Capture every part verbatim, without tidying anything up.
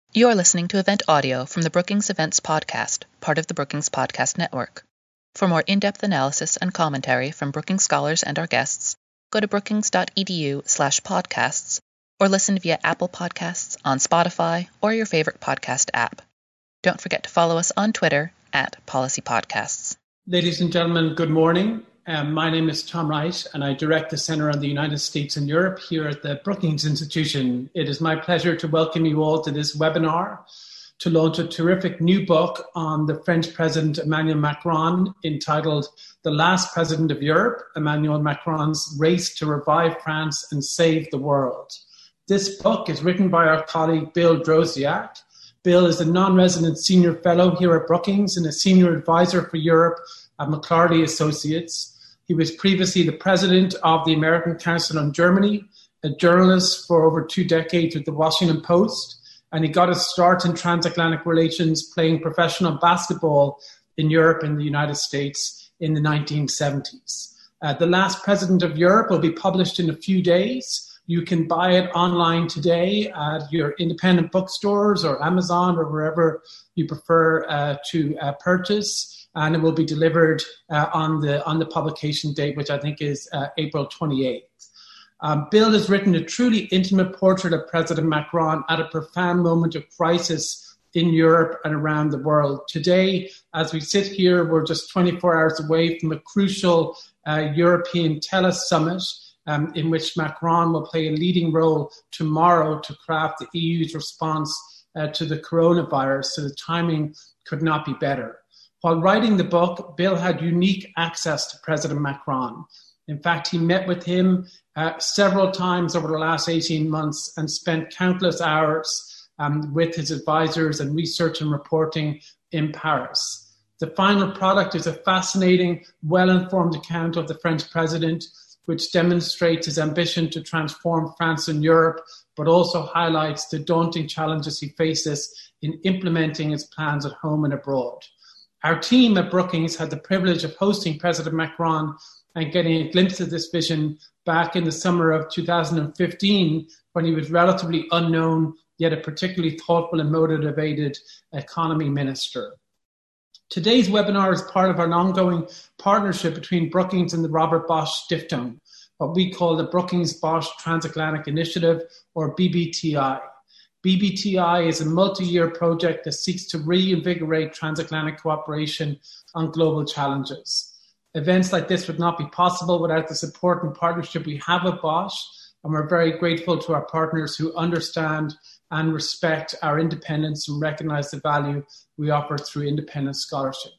You're listening to event audio from the Brookings Events Podcast, part of the Brookings Podcast Network. For more in-depth analysis and commentary from Brookings scholars and our guests, go to brookings.edu slash podcasts or listen via Apple Podcasts, on Spotify, or your favorite podcast app. Don't forget to follow us on Twitter at Policy Podcasts. Ladies and gentlemen, good morning. Um, my name is Tom Wright, and I direct the Centre on the United States and Europe here at the Brookings Institution. It is my pleasure to welcome you all to this webinar to launch a terrific new book on the French President Emmanuel Macron entitled The Last President of Europe, Emmanuel Macron's Race to Revive France and Save the World. This book is written by our colleague Bill Drozdiak. Bill is a non-resident senior fellow here at Brookings and a senior advisor for Europe at McClarty Associates. He was previously the president of the American Council on Germany, a journalist for over two decades with the Washington Post, and he got his start in transatlantic relations playing professional basketball in Europe and the United States in the nineteen seventies. Uh, the Last President of Europe will be published in a few days. You can buy it online today at your independent bookstores or Amazon or wherever you prefer uh, to uh, purchase. And it will be delivered uh, on the on the publication date, which I think is uh, April twenty-eighth. Um, Bill has written a truly intimate portrait of President Macron at a profound moment of crisis in Europe and around the world. Today, as we sit here, we're just twenty-four hours away from a crucial uh, European Tele Summit um, in which Macron will play a leading role tomorrow to craft the E U's response uh, to the coronavirus. So the timing could not be better. While writing the book, Bill had unique access to President Macron. In fact, he met with him uh, several times over the last eighteen months and spent countless hours um, with his advisors and research and reporting in Paris. The final product is a fascinating, well-informed account of the French president, which demonstrates his ambition to transform France and Europe, but also highlights the daunting challenges he faces in implementing his plans at home and abroad. Our team at Brookings had the privilege of hosting President Macron and getting a glimpse of this vision back in the summer of two thousand fifteen, when he was relatively unknown, yet a particularly thoughtful and motivated economy minister. Today's webinar is part of an ongoing partnership between Brookings and the Robert Bosch Stiftung, what we call the Brookings Bosch Transatlantic Initiative, or B B T I. B B T I is a multi-year project that seeks to reinvigorate transatlantic cooperation on global challenges. Events like this would not be possible without the support and partnership we have at Bosch, and we're very grateful to our partners who understand and respect our independence and recognize the value we offer through independent scholarship.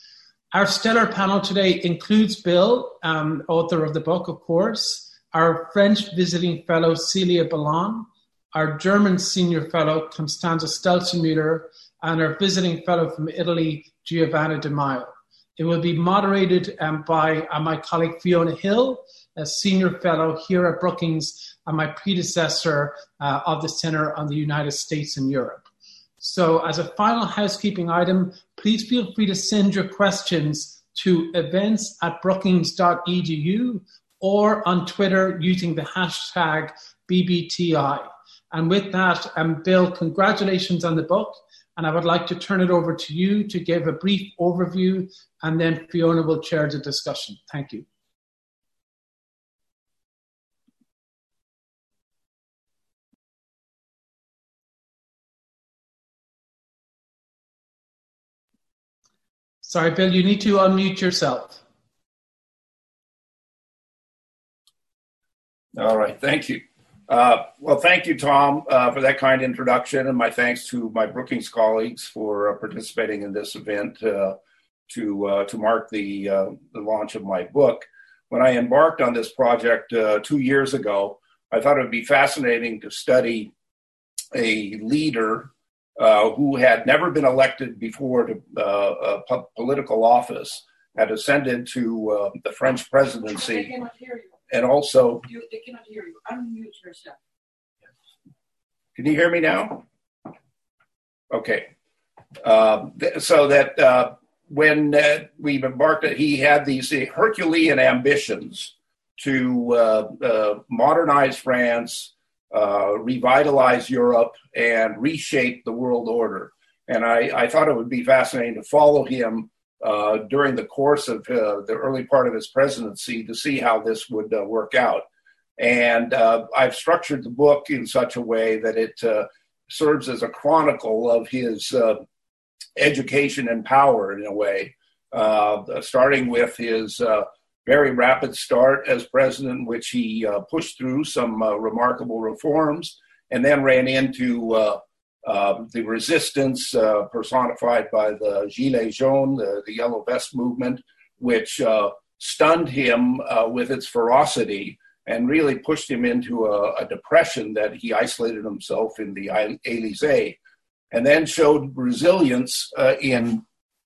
Our stellar panel today includes Bill, um, author of the book, of course, our French visiting fellow, Celia Ballon, our German senior fellow, Constanze Stelzenmüller, and our visiting fellow from Italy, Giovanna Di Maio. It will be moderated um, by uh, my colleague Fiona Hill, a senior fellow here at Brookings, and my predecessor uh, of the Centre on the United States and Europe. So as a final housekeeping item, please feel free to send your questions to events at brookings dot e d u or on Twitter using the hashtag B B T I. And with that, um, Bill, congratulations on the book. And I would like to turn it over to you to give a brief overview, and then Fiona will chair the discussion. Thank you. Sorry, Bill, you need to unmute yourself. All right, thank you. Uh, well, thank you, Tom, uh, for that kind introduction, and my thanks to my Brookings colleagues for uh, participating in this event uh, to uh, to mark the uh, the launch of my book. When I embarked on this project uh, two years ago, I thought it would be fascinating to study a leader uh, who had never been elected before to uh, a po- political office, had ascended to uh, the French presidency. They cannot hear you. And also, you, they cannot hear you. Unmute yourself. Can you hear me now? Okay. Uh, th- so that uh, when uh, we embarked, he had these uh, Herculean ambitions to uh, uh, modernize France, uh, revitalize Europe and reshape the world order. And I, I thought it would be fascinating to follow him uh, during the course of uh, the early part of his presidency to see how this would uh, work out. And uh, I've structured the book in such a way that it uh, serves as a chronicle of his uh, education and power in a way, uh, starting with his uh, very rapid start as president, which he uh, pushed through some uh, remarkable reforms, and then ran into uh, uh, the resistance uh, personified by the Gilets jaunes, the, the Yellow Vest movement, which uh, stunned him uh, with its ferocity and really pushed him into a, a depression that he isolated himself in the Élysée, and then showed resilience uh, in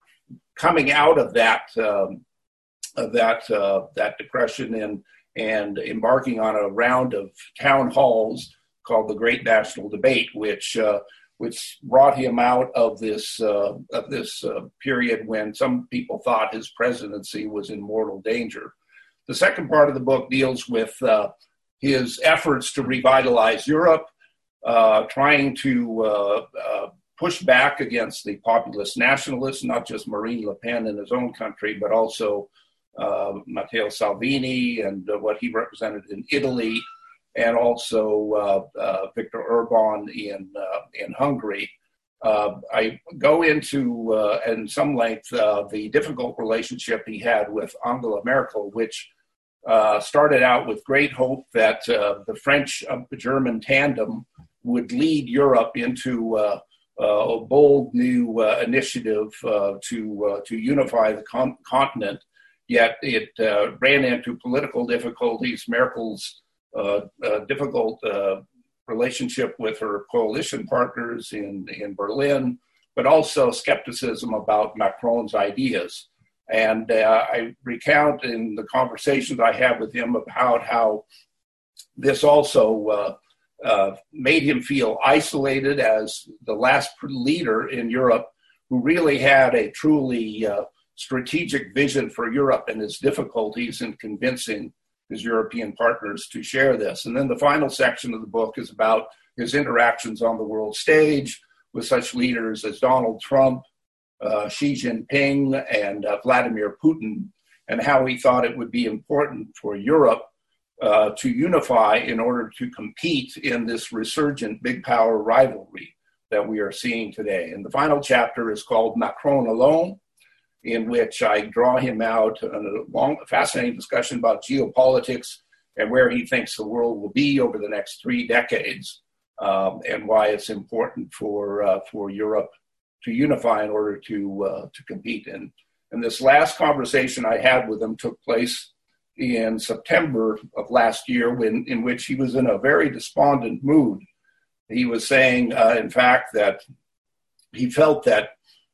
coming out of that um, of that uh, that depression and and embarking on a round of town halls called the Great National Debate, which uh, which brought him out of this uh, of this uh, period when some people thought his presidency was in mortal danger. The second part of the book deals with uh, his efforts to revitalize Europe, uh, trying to uh, uh, push back against the populist nationalists, not just Marine Le Pen in his own country, but also uh, Matteo Salvini and uh, what he represented in Italy, and also uh, uh, Viktor Orban in uh, in Hungary. Uh, I go into, uh, in some length, uh, the difficult relationship he had with Angela Merkel, which uh, started out with great hope that uh, the French-German tandem would lead Europe into uh, uh, a bold new uh, initiative uh, to uh, to unify the con- continent. Yet it uh, ran into political difficulties. Merkel's uh, uh, difficult uh, relationship with her coalition partners in, in Berlin, but also skepticism about Macron's ideas. And uh, I recount in the conversations I had with him about how this also uh, uh, made him feel isolated as the last leader in Europe who really had a truly uh, strategic vision for Europe, and his difficulties in convincing his European partners to share this. And then the final section of the book is about his interactions on the world stage with such leaders as Donald Trump, uh, Xi Jinping, and uh, Vladimir Putin, and how he thought it would be important for Europe uh, to unify in order to compete in this resurgent big power rivalry that we are seeing today. And the final chapter is called Macron Alone, in which I draw him out in a long, fascinating discussion about geopolitics and where he thinks the world will be over the next three decades, um, and why it's important for uh, for Europe to unify in order to uh, to compete. And, and this last conversation I had with him took place in September of last year, when in which he was in a very despondent mood. He was saying, uh, in fact, that he felt that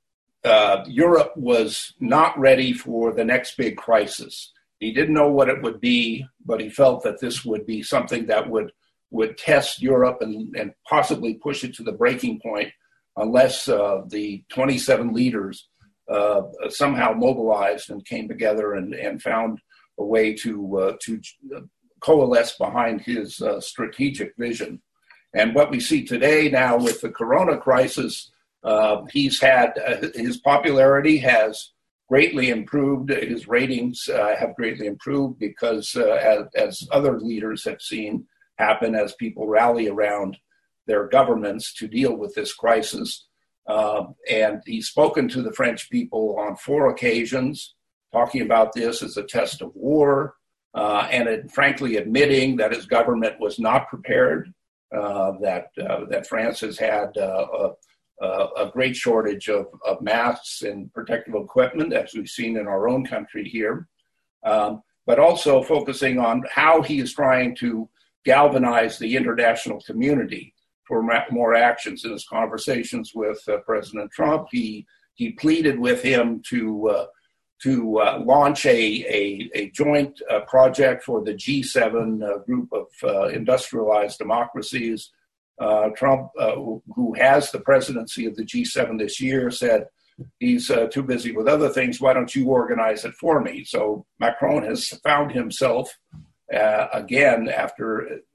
Uh, Europe was not ready for the next big crisis. He didn't know what it would be, but he felt that this would be something that would would test Europe and, and possibly push it to the breaking point unless uh, the twenty-seven leaders uh, somehow mobilized and came together and, and found a way to uh, to coalesce behind his uh, strategic vision. And what we see today now with the corona crisis, Uh, he's had, uh, his popularity has greatly improved. His ratings uh, have greatly improved because, uh, as, as other leaders have seen happen, as people rally around their governments to deal with this crisis. Uh, and he's spoken to the French people on four occasions, talking about this as a test of war, uh, and it, frankly admitting that his government was not prepared, uh, that, uh, that France has had uh, a Uh, a great shortage of, of masks and protective equipment, as we've seen in our own country here, um, but also focusing on how he is trying to galvanize the international community for ma- more actions. In his conversations with uh, President Trump, he he pleaded with him to uh, to uh, launch a, a, a joint uh, project for the G seven uh, group of uh, industrialized democracies. Uh, Trump, uh, who has the presidency of the G seven this year, said he's uh, too busy with other things. Why don't you organize it for me? So Macron has found himself uh, again, after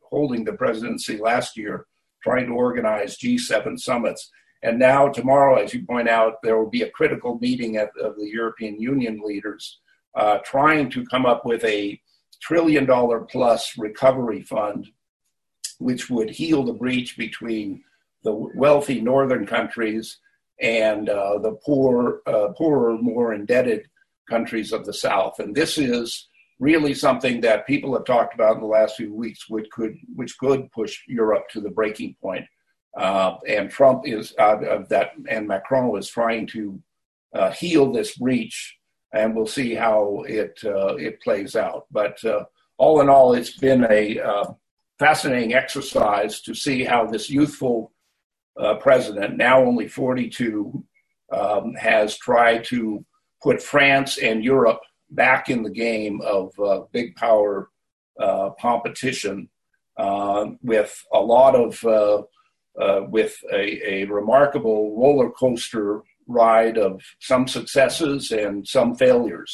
holding the presidency last year, trying to organize G seven summits. And now tomorrow, as you point out, there will be a critical meeting at, of the European Union leaders uh, trying to come up with a trillion dollar plus recovery fund, which would heal the breach between the wealthy northern countries and uh, the poor, uh, poorer, more indebted countries of the South. And this is really something that people have talked about in the last few weeks, which could, which could push Europe to the breaking point. Uh, and Trump is uh, of that, and Macron is trying to uh, heal this breach, and we'll see how it uh, it plays out. But uh, all in all, it's been a uh, fascinating exercise to see how this youthful uh, president, now only forty-two, um, has tried to put France and Europe back in the game of uh, big power uh, competition uh, with a lot of uh, Uh, with a, a remarkable roller coaster ride of some successes and some failures.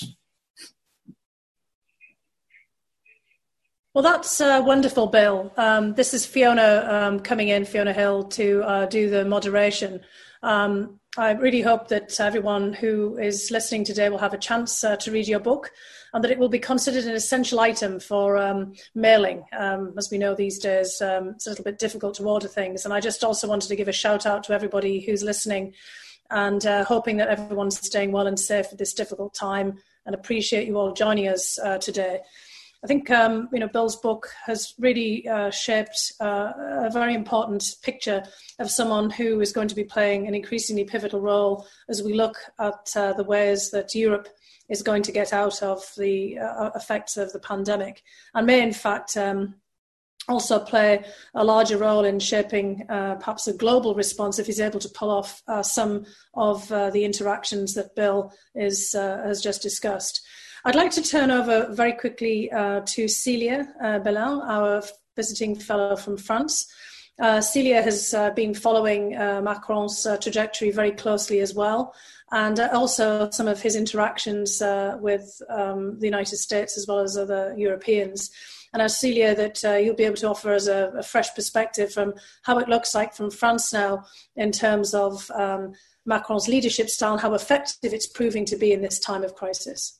Well, that's uh, wonderful, Bill. Um, this is Fiona um, coming in, Fiona Hill, to uh, do the moderation. Um, I really hope that everyone who is listening today will have a chance uh, to read your book, and that it will be considered an essential item for um, mailing. Um, as we know these days, um, it's a little bit difficult to order things. And I just also wanted to give a shout out to everybody who's listening, and uh, hoping that everyone's staying well and safe at this difficult time, and appreciate you all joining us uh, today. I think um, you know, Bill's book has really uh, shaped uh, a very important picture of someone who is going to be playing an increasingly pivotal role as we look at uh, the ways that Europe is going to get out of the uh, effects of the pandemic, and may in fact um, also play a larger role in shaping uh, perhaps a global response if he's able to pull off uh, some of uh, the interactions that Bill is, uh, has just discussed. I'd like to turn over very quickly uh, to Celia uh, Bellin, our visiting fellow from France. Uh, Celia has uh, been following uh, Macron's uh, trajectory very closely as well, and uh, also some of his interactions uh, with um, the United States as well as other Europeans. And uh, Celia, that uh, you'll be able to offer us a, a fresh perspective from how it looks like from France now in terms of um, Macron's leadership style, how effective it's proving to be in this time of crisis.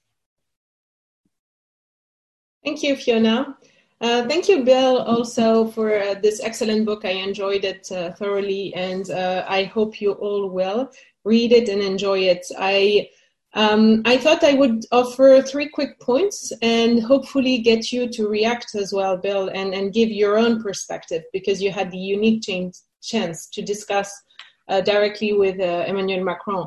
Thank you, Fiona. Uh, thank you, Bill, also for uh, this excellent book. I enjoyed it uh, thoroughly, and uh, I hope you all will read it and enjoy it. I um, I thought I would offer three quick points and hopefully get you to react as well, Bill, and, and give your own perspective, because you had the unique chance, chance to discuss uh, directly with uh, Emmanuel Macron.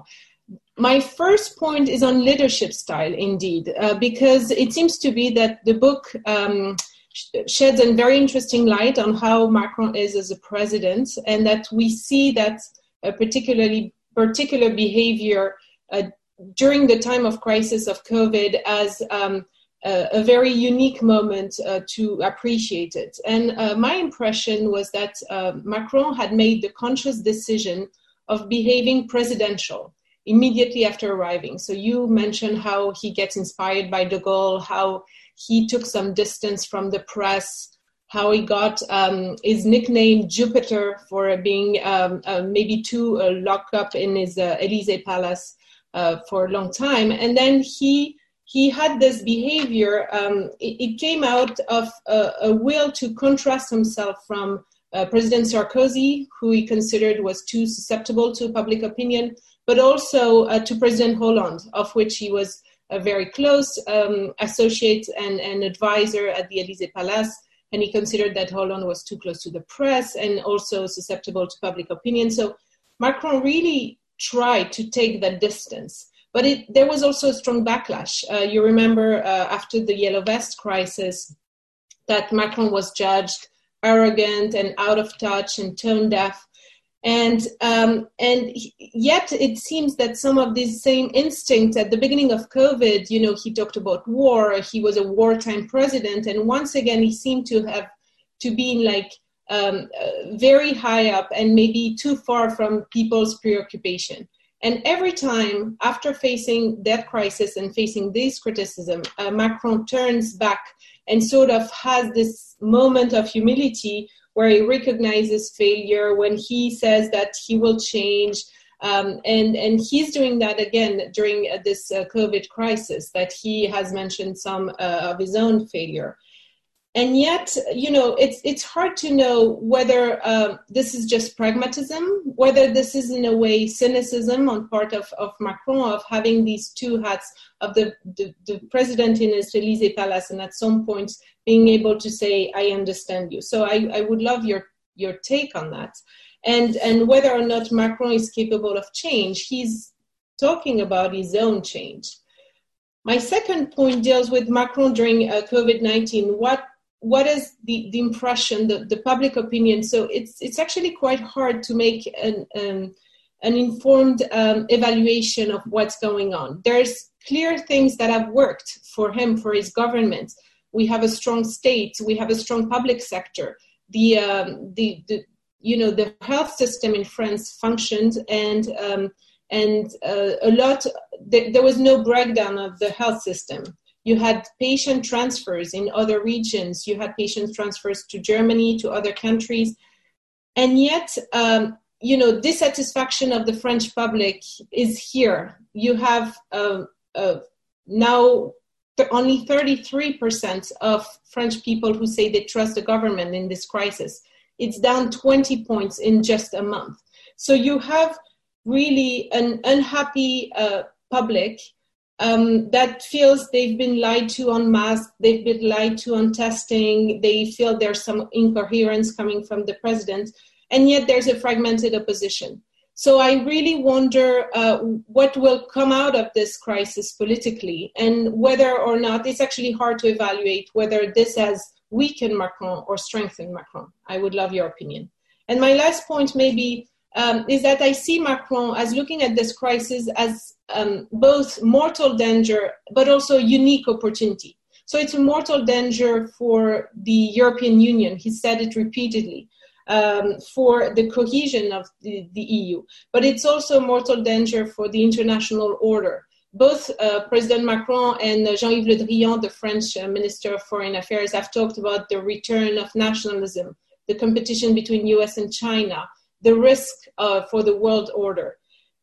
My first point is on leadership style, indeed, uh, because it seems to be that the book um, sh- sheds a very interesting light on how Macron is as a president, and that we see that a particularly particular behavior uh, during the time of crisis of COVID as um, a, a very unique moment uh, to appreciate it. And uh, my impression was that uh, Macron had made the conscious decision of behaving presidential immediately after arriving. So you mentioned how he gets inspired by de Gaulle, how he took some distance from the press, how he got um, his nickname Jupiter for being um, uh, maybe too uh, locked up in his uh, Élysée Palace uh, for a long time. And then he he had this behavior. Um, it, it came out of a, a will to contrast himself from uh, President Sarkozy, who he considered was too susceptible to public opinion, but also uh, to President Hollande, of which he was a very close um, associate and, and advisor at the Élysée Palace. And he considered that Hollande was too close to the press and also susceptible to public opinion. So Macron really tried to take that distance. But it, there was also a strong backlash. Uh, you remember uh, after the Yellow Vest crisis that Macron was judged arrogant and out of touch and tone deaf. And um, and yet it seems that some of these same instincts at the beginning of COVID, you know, he talked about war, he was a wartime president. And once again, he seemed to have to be like um, uh, very high up and maybe too far from people's preoccupation. And every time after facing that crisis and facing this criticism, uh, Macron turns back and sort of has this moment of humility where he recognizes failure, when he says that he will change. Um, and, and he's doing that again during uh, this uh, COVID crisis, that he has mentioned some uh, of his own failure. And yet, you know, it's it's hard to know whether uh, this is just pragmatism, whether this is in a way cynicism on part of, of Macron, of having these two hats of the, the, the president in his Élysée Palace, and at some point being able to say, I understand you. So I, I would love your, your take on that. And, and whether or not Macron is capable of change. He's talking about his own change. My second point deals with Macron during uh, COVID nineteen. What What is the, the impression, the, the public opinion? So it's it's actually quite hard to make an um, an informed um, evaluation of what's going on. There's clear things that have worked for him, for his government. We have a strong state. We have a strong public sector. The um, the, the you know the health system in France functioned, and um, and uh, a lot. Th- there was no breakdown of the health system. You had patient transfers in other regions. You had patient transfers to Germany, to other countries. And yet, um, you know, dissatisfaction of the French public is here. You have uh, uh, now th- only thirty-three percent of French people who say they trust the government in this crisis. It's down twenty points in just a month. So you have really an unhappy uh, public Um, that feels they've been lied to on masks, they've been lied to on testing, they feel there's some incoherence coming from the president, and yet there's a fragmented opposition. So I really wonder uh, what will come out of this crisis politically, and whether or not, it's actually hard to evaluate whether this has weakened Macron or strengthened Macron. I would love your opinion. And my last point maybe um, is that I see Macron as looking at this crisis as um, both mortal danger, but also unique opportunity. So it's a mortal danger for the European Union. He said it repeatedly. Um, for the cohesion of the, the E U. But it's also a mortal danger for the international order. Both uh, President Macron and uh, Jean-Yves Le Drian, the French uh, Minister of Foreign Affairs, have talked about the return of nationalism, the competition between U S and China, the risk uh, for the world order.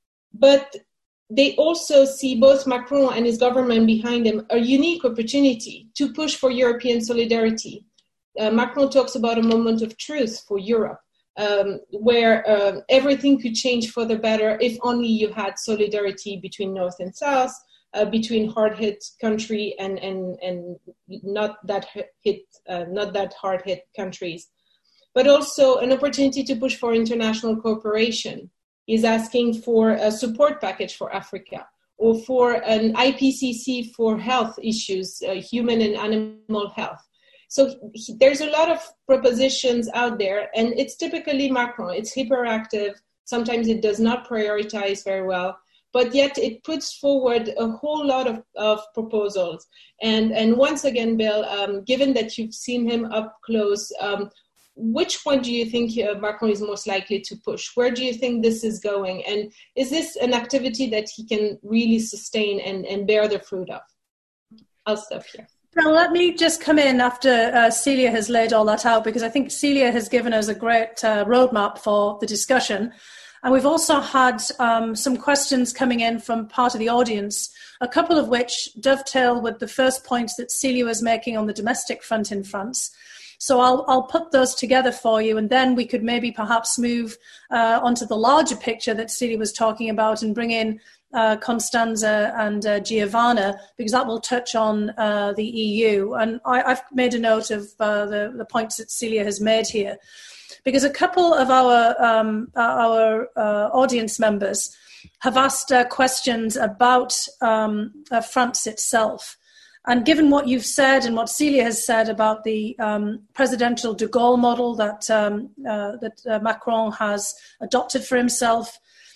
But they also see, both Macron and his government behind him, a unique opportunity to push for European solidarity. Uh, Macron talks about a moment of truth for Europe, um, where uh, everything could change for the better if only you had solidarity between North and South, uh, between hard-hit country and, and, and not that hit, uh, not that hard-hit countries, but also an opportunity to push for international cooperation. He's asking for a support package for Africa, or for an I P C C for health issues, uh, human and animal health. So he, there's a lot of propositions out there, and it's typically Macron. It's hyperactive. Sometimes it does not prioritize very well, but yet it puts forward a whole lot of, of proposals. And, and once again, Bill, um, given that you've seen him up close, um, which one do you think uh, Macron is most likely to push? Where do you think this is going? And is this an activity that he can really sustain and, and bear the fruit of? I'll stop here. Now, let me just come in after uh, Celia has laid all that out, because I think Celia has given us a great uh, roadmap for the discussion. And we've also had um, some questions coming in from part of the audience, a couple of which dovetail with the first points that Celia was making on the domestic front in France. So I'll, I'll put those together for you, and then we could maybe perhaps move uh, onto the larger picture that Celia was talking about and bring in Uh, Constanza and uh, Giovanna, because that will touch on uh, the E U. And I, I've made a note of uh, the, the points that Celia has made here, because a couple of our um, our uh, audience members have asked uh, questions about um, uh, France itself. And given what you've said and what Celia has said about the um, presidential de Gaulle model that, um, uh, that uh, Macron has adopted for himself,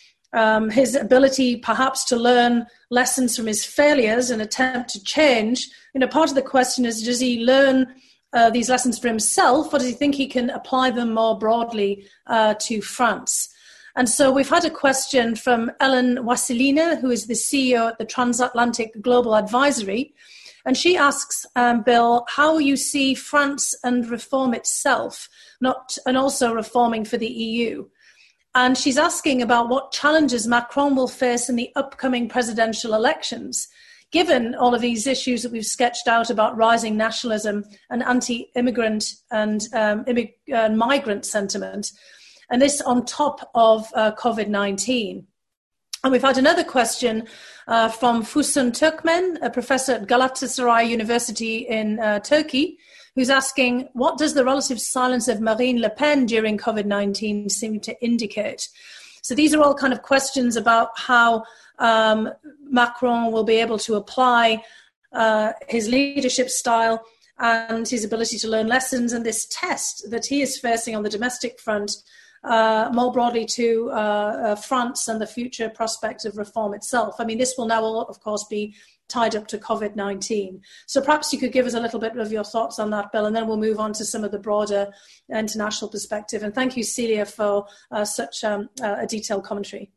Um, his ability perhaps to learn lessons from his failures and attempt to change, you know, part of the question is, does he learn uh, these lessons for himself, or does he think he can apply them more broadly uh, to France? And so we've had a question from Ellen Wassilina, who is the C E O at the Transatlantic Global Advisory. And she asks, um, Bill, how you see France and reform itself, not and also reforming for the E U. And she's asking about what challenges Macron will face in the upcoming presidential elections, given all of these issues that we've sketched out about rising nationalism and anti-immigrant and um, immig- uh, migrant sentiment, and this on top of uh, COVID nineteen. And we've had another question uh, from Fusun Turkmen, a professor at Galatasaray University in uh, Turkey, who's asking, what does the relative silence of Marine Le Pen during COVID nineteen seem to indicate? So these are all kind of questions about how um, Macron will be able to apply uh, his leadership style and his ability to learn lessons, and this test that he is facing on the domestic front, Uh, more broadly to uh, uh, France and the future prospect of reform itself. I mean, this will now, all, of course, be tied up to COVID nineteen. So perhaps you could give us a little bit of your thoughts on that, Bill, and then we'll move on to some of the broader international perspective. And thank you, Celia, for uh, such um, uh, a detailed commentary.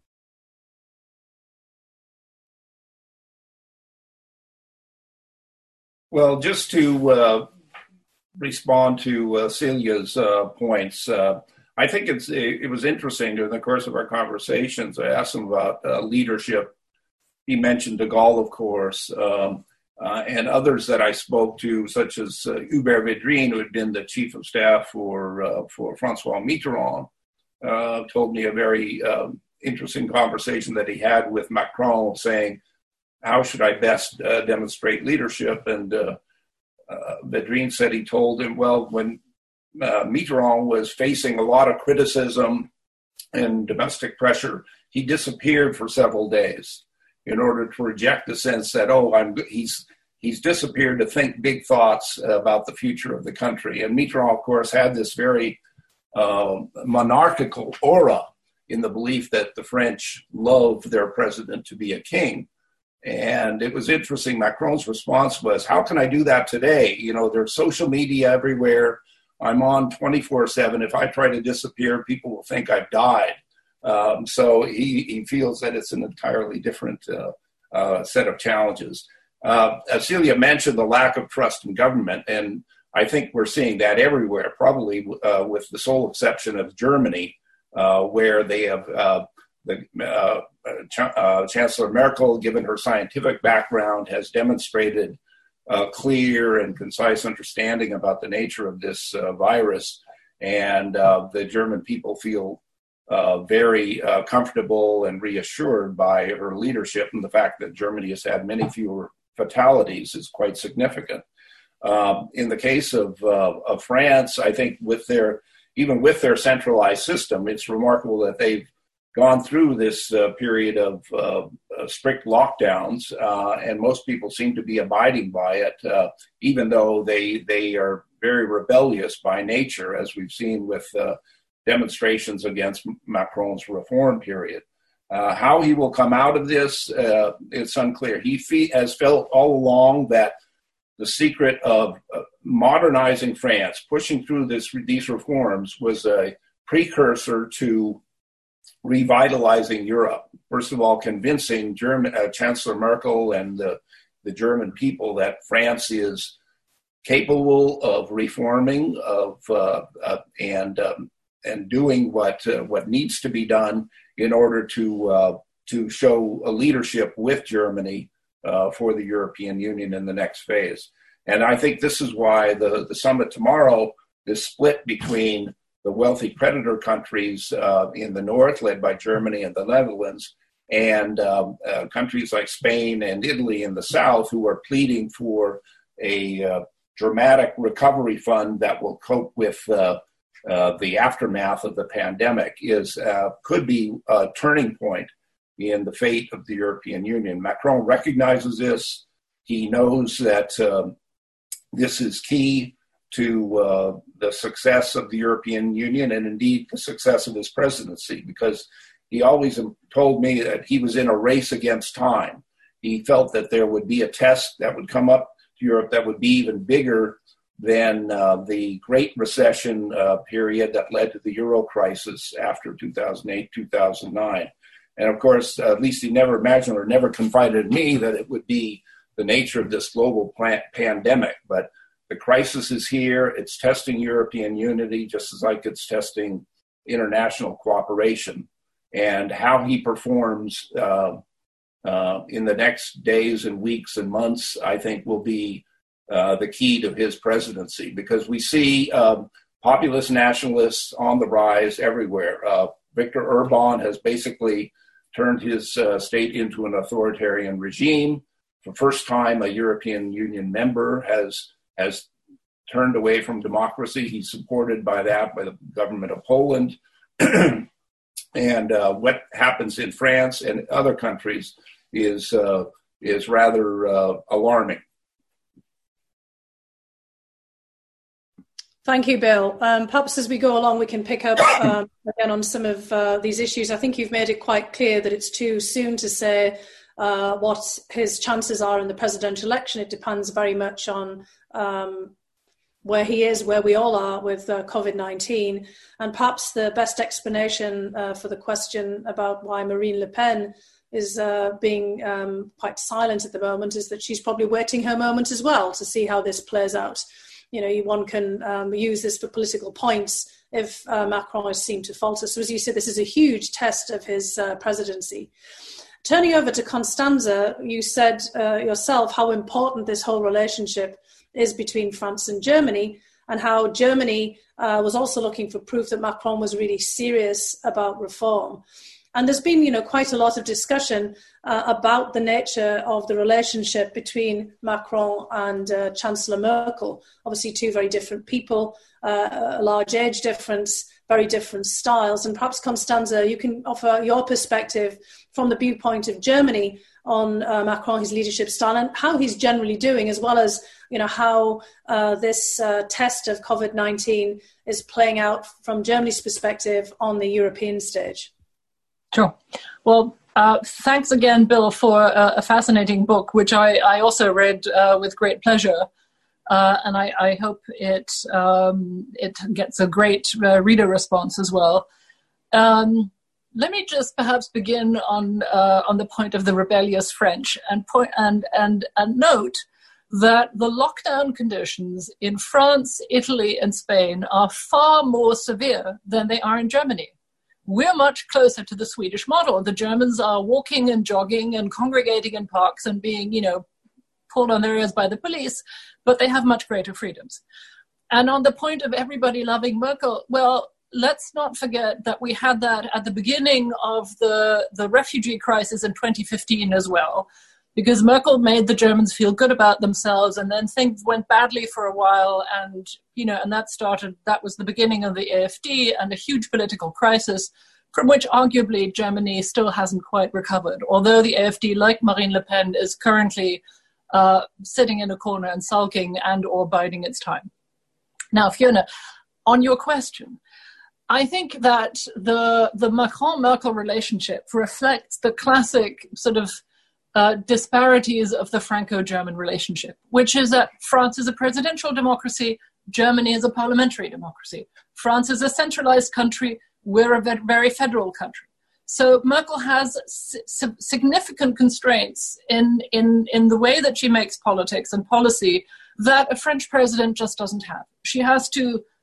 Well, just to uh, respond to uh, Celia's uh, points, uh, I think it's, it was interesting during the course of our conversations. I asked him about uh, leadership. He mentioned de Gaulle, of course, um, uh, and others that I spoke to, such as uh, Hubert Védrine, who had been the chief of staff for uh, for Francois Mitterrand, uh, told me a very uh, interesting conversation that he had with Macron, saying, how should I best uh, demonstrate leadership? And uh, uh, Védrine said he told him, well, when Uh, Mitterrand was facing a lot of criticism and domestic pressure, he disappeared for several days in order to reject the sense that, oh, I'm he's he's disappeared to think big thoughts about the future of the country. And Mitterrand, of course, had this very uh, monarchical aura in the belief that the French love their president to be a king. And it was interesting. Macron's response was, how can I do that today? You know, there's social media everywhere. I'm on twenty-four seven. If I try to disappear, people will think I've died. Um, so he, he feels that it's an entirely different uh, uh, set of challenges. Uh, Celia mentioned the lack of trust in government, and I think we're seeing that everywhere, probably uh, with the sole exception of Germany, uh, where they have uh, the uh, Ch- uh, Chancellor Merkel, given her scientific background, has demonstrated Uh, clear and concise understanding about the nature of this uh, virus. And uh, the German people feel uh, very uh, comfortable and reassured by her leadership, and the fact that Germany has had many fewer fatalities is quite significant. Um, in the case of, uh, of France, I think with their, even with their centralized system, it's remarkable that they've gone through this uh, period of uh, uh, strict lockdowns, uh, and most people seem to be abiding by it, uh, even though they they are very rebellious by nature, as we've seen with uh, demonstrations against Macron's reform period. Uh, how he will come out of this, uh, it's unclear. He fe- has felt all along that the secret of uh, modernizing France, pushing through this these reforms, was a precursor to revitalizing Europe. First of all, convincing German, uh, Chancellor Merkel and the, the German people that France is capable of reforming of uh, uh, and um, and doing what uh, what needs to be done in order to uh, to show a leadership with Germany uh, for the European Union in the next phase. And I think this is why the, the summit tomorrow is split between the wealthy creditor countries uh, in the north, led by Germany and the Netherlands, and um, uh, countries like Spain and Italy in the south, who are pleading for a uh, dramatic recovery fund that will cope with uh, uh, the aftermath of the pandemic, is uh, could be a turning point in the fate of the European Union. Macron recognizes this. He knows that uh, this is key to uh, the success of the European Union, and indeed the success of his presidency, because he always told me that he was in a race against time. He felt that there would be a test that would come up to Europe that would be even bigger than uh, the Great Recession uh, period that led to the Euro crisis after two thousand eight, two thousand nine. And of course, at least he never imagined or never confided in me that it would be the nature of this global plant pandemic. But the crisis is here. It's testing European unity, just as like it's testing international cooperation. And how he performs uh, uh, in the next days and weeks and months, I think, will be uh, the key to his presidency, because we see um, populist nationalists on the rise everywhere. Uh, Viktor Orban has basically turned his uh, state into an authoritarian regime. For the first time, a European Union member has has turned away from democracy. He's supported by that by the government of Poland. And uh, what happens in France and other countries is uh, is rather uh, alarming. Thank you, Bill. Um, perhaps as we go along, we can pick up um, again on some of uh, these issues. I think you've made it quite clear that it's too soon to say uh, what his chances are in the presidential election. It depends very much on um, where he is, where we all are with uh, COVID nineteen. And perhaps the best explanation uh, for the question about why Marine Le Pen is uh, being um, quite silent at the moment is that she's probably waiting her moment as well to see how this plays out. You know, one can um, use this for political points if uh, Macron is seen to falter. So as you said, this is a huge test of his uh, presidency. Turning over to Constanza, you said uh, yourself how important this whole relationship is between France and Germany, and how Germany uh, was also looking for proof that Macron was really serious about reform. And there's been, you know, quite a lot of discussion uh, about the nature of the relationship between Macron and uh, Chancellor Merkel. Obviously, two very different people, uh, a large age difference, very different styles. And perhaps, Constanza, you can offer your perspective from the viewpoint of Germany on uh, Macron, his leadership style, and how he's generally doing, as well as, you know, how uh, this uh, test of COVID nineteen is playing out from Germany's perspective on the European stage. Sure. Well, uh, thanks again, Bill, for uh, a fascinating book, which I, I also read uh, with great pleasure. Uh, and I, I hope it um, it gets a great uh, reader response as well. Um, let me just perhaps begin on uh, on the point of the rebellious French and point and and and note that the lockdown conditions in France, Italy, and Spain are far more severe than they are in Germany. We're much closer to the Swedish model. The Germans are walking and jogging and congregating in parks and being, you know, pulled on their ears by the police, but they have much greater freedoms. And on the point of everybody loving Merkel, well, let's not forget that we had that at the beginning of the, the refugee crisis in twenty fifteen as well, because Merkel made the Germans feel good about themselves, and then things went badly for a while, and, you know, and that started, that was the beginning of the A F D and a huge political crisis from which arguably Germany still hasn't quite recovered, although the A F D, like Marine Le Pen, is currently uh, sitting in a corner and sulking and or biding its time. Now, Fiona, on your question, I think that the, the Macron-Merkel relationship reflects the classic sort of Uh, disparities of the Franco-German relationship, which is that France is a presidential democracy, Germany is a parliamentary democracy. France is a centralized country, we're a very federal country. So Merkel has si- significant constraints in, in, in the way that she makes politics and policy that a French president just doesn't have. She has to,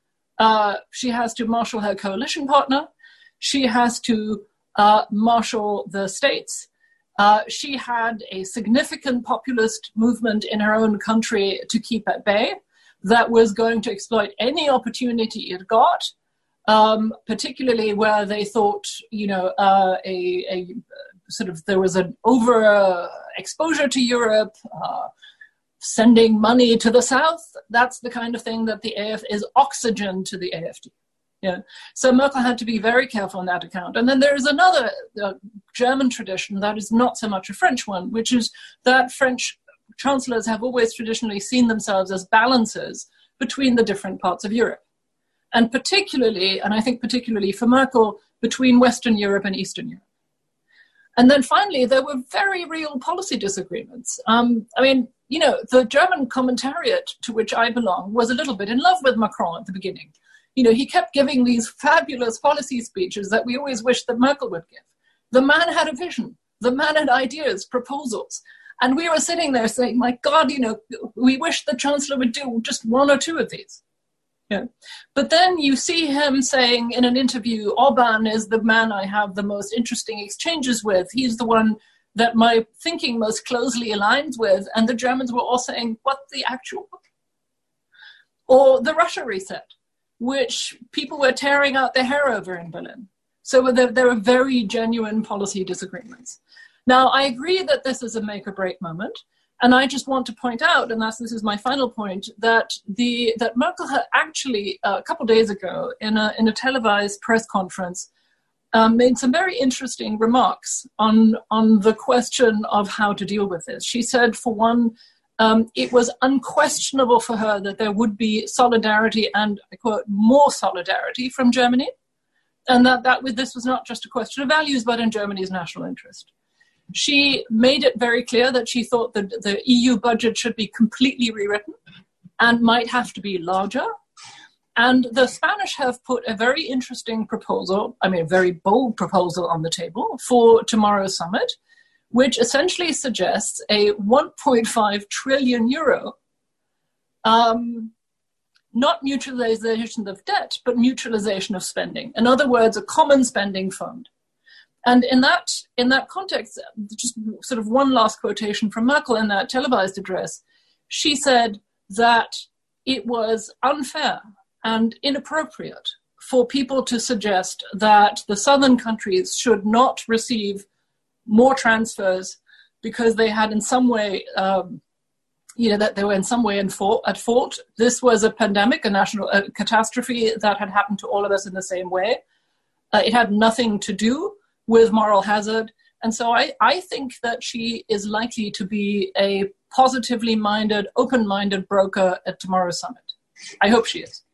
uh, she has to marshal her coalition partner, she has to uh, marshal the states. Uh, she had a significant populist movement in her own country to keep at bay that was going to exploit any opportunity it got, um, particularly where they thought, you know, uh, a, a sort of there was an over uh, exposure to Europe, uh, sending money to the South. That's the kind of thing that the A F is oxygen to the A F D. Yeah. So Merkel had to be very careful on that account. And then there is another uh, German tradition that is not so much a French one, which is that French chancellors have always traditionally seen themselves as balancers between the different parts of Europe. And particularly, and I think particularly for Merkel, between Western Europe and Eastern Europe. And then finally, there were very real policy disagreements. Um, I mean, you know, the German commentariat to which I belong was a little bit in love with Macron at the beginning. You know, he kept giving these fabulous policy speeches that we always wished that Merkel would give. The man had a vision. The man had ideas, proposals. And we were sitting there saying, my God, you know, we wish the Chancellor would do just one or two of these. Yeah. But then you see him saying in an interview, Orban is the man I have the most interesting exchanges with. He's the one that my thinking most closely aligns with. And the Germans were all saying, what the actual? Or the Russia reset, which people were tearing out their hair over in Berlin. So there, there are very genuine policy disagreements. Now, I agree that this is a make or break moment. And I just want to point out, and that's, this is my final point, that the that Merkel had actually, uh, a couple of days ago, in a, in a televised press conference, um, made some very interesting remarks on, on the question of how to deal with this. She said, for one, um, it was unquestionable for her that there would be solidarity and, I quote, more solidarity from Germany, and that, that this was not just a question of values, but in Germany's national interest. She made it very clear that she thought that the E U budget should be completely rewritten and might have to be larger. And the Spanish have put a very interesting proposal, I mean, a very bold proposal on the table for tomorrow's summit, which essentially suggests a one point five trillion euro, um, not mutualization of debt, but mutualization of spending. In other words, a common spending fund. And in that in that context, just sort of one last quotation from Merkel in that televised address, she said that it was unfair and inappropriate for people to suggest that the southern countries should not receive more transfers because they had in some way, um, you know, that they were in some way in fault, at fault. This was a pandemic, a national a catastrophe that had happened to all of us in the same way. Uh, it had nothing to do with moral hazard. And so I, I think that she is likely to be a positively minded, open-minded broker at tomorrow's summit. I hope she is.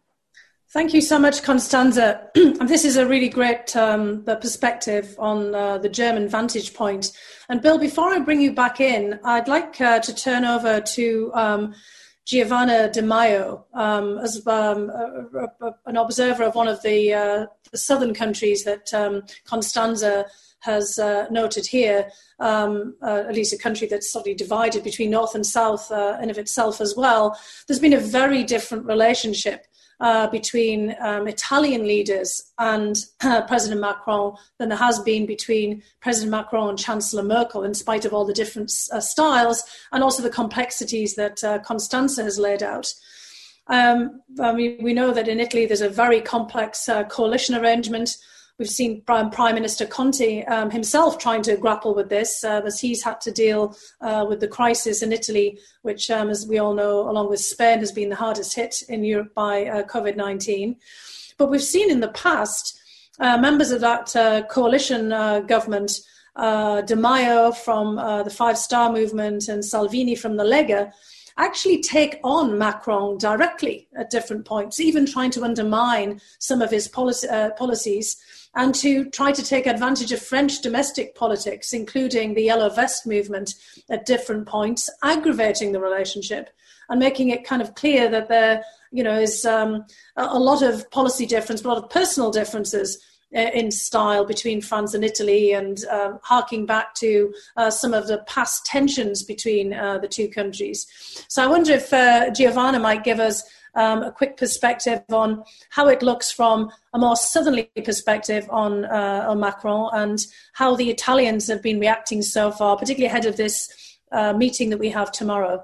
Thank you so much, Constanze. This is a really great um, perspective on uh, the German vantage point. And Bill, before I bring you back in, I'd like uh, to turn over to um, Giovanna Di Maio, um, as um, a, a, an observer of one of the, uh, the southern countries that um, Constanze has uh, noted here, um, uh, at least a country that's slightly divided between north and south uh, in of itself as well. There's been a very different relationship uh, between um, Italian leaders and uh, President Macron than there has been between President Macron and Chancellor Merkel, in spite of all the different uh, styles and also the complexities that uh, Constanze has laid out. Um, I mean, we know that in Italy there's a very complex uh, coalition arrangement. We've seen Prime, Prime Minister Conte um, himself trying to grapple with this, uh, as he's had to deal uh, with the crisis in Italy, which, um, as we all know, along with Spain, has been the hardest hit in Europe by uh, COVID nineteen. But we've seen in the past uh, members of that uh, coalition uh, government, uh, Di Maio from uh, the Five Star Movement and Salvini from the Lega, actually take on Macron directly at different points, even trying to undermine some of his policy, uh, policies, and to try to take advantage of French domestic politics, including the Yellow Vest movement at different points, aggravating the relationship and making it kind of clear that there, you know, is um, a lot of policy difference, a lot of personal differences in style between France and Italy, and uh, harking back to uh, some of the past tensions between uh, the two countries. So I wonder if uh, Giovanna might give us um, a quick perspective on how it looks from a more southerly perspective on, uh, on Macron, and how the Italians have been reacting so far, particularly ahead of this uh, meeting that we have tomorrow.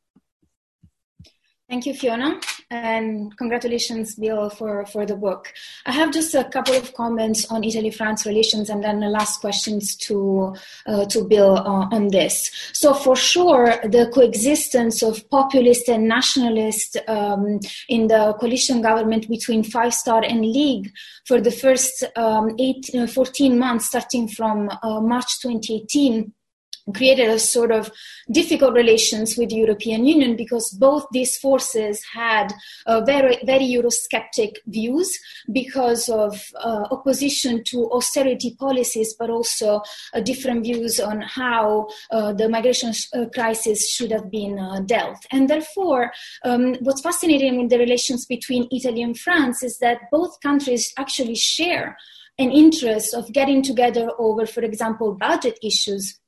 Thank you, Fiona, and congratulations, Bill, for, for the book. I have just a couple of comments on Italy-France relations, and then the last questions to uh, to Bill uh, on this. So for sure, the coexistence of populist and nationalist um, in the coalition government between Five Star and League for the first um, eight, uh, fourteen months, starting from uh, March twenty eighteen, created a sort of difficult relations with the European Union, because both these forces had uh, very, very Eurosceptic views because of uh, opposition to austerity policies, but also uh, different views on how uh, the migration sh- uh, crisis should have been uh, dealt. And therefore, um, what's fascinating in the relations between Italy and France is that both countries actually share an interest of getting together over, for example, budget issues,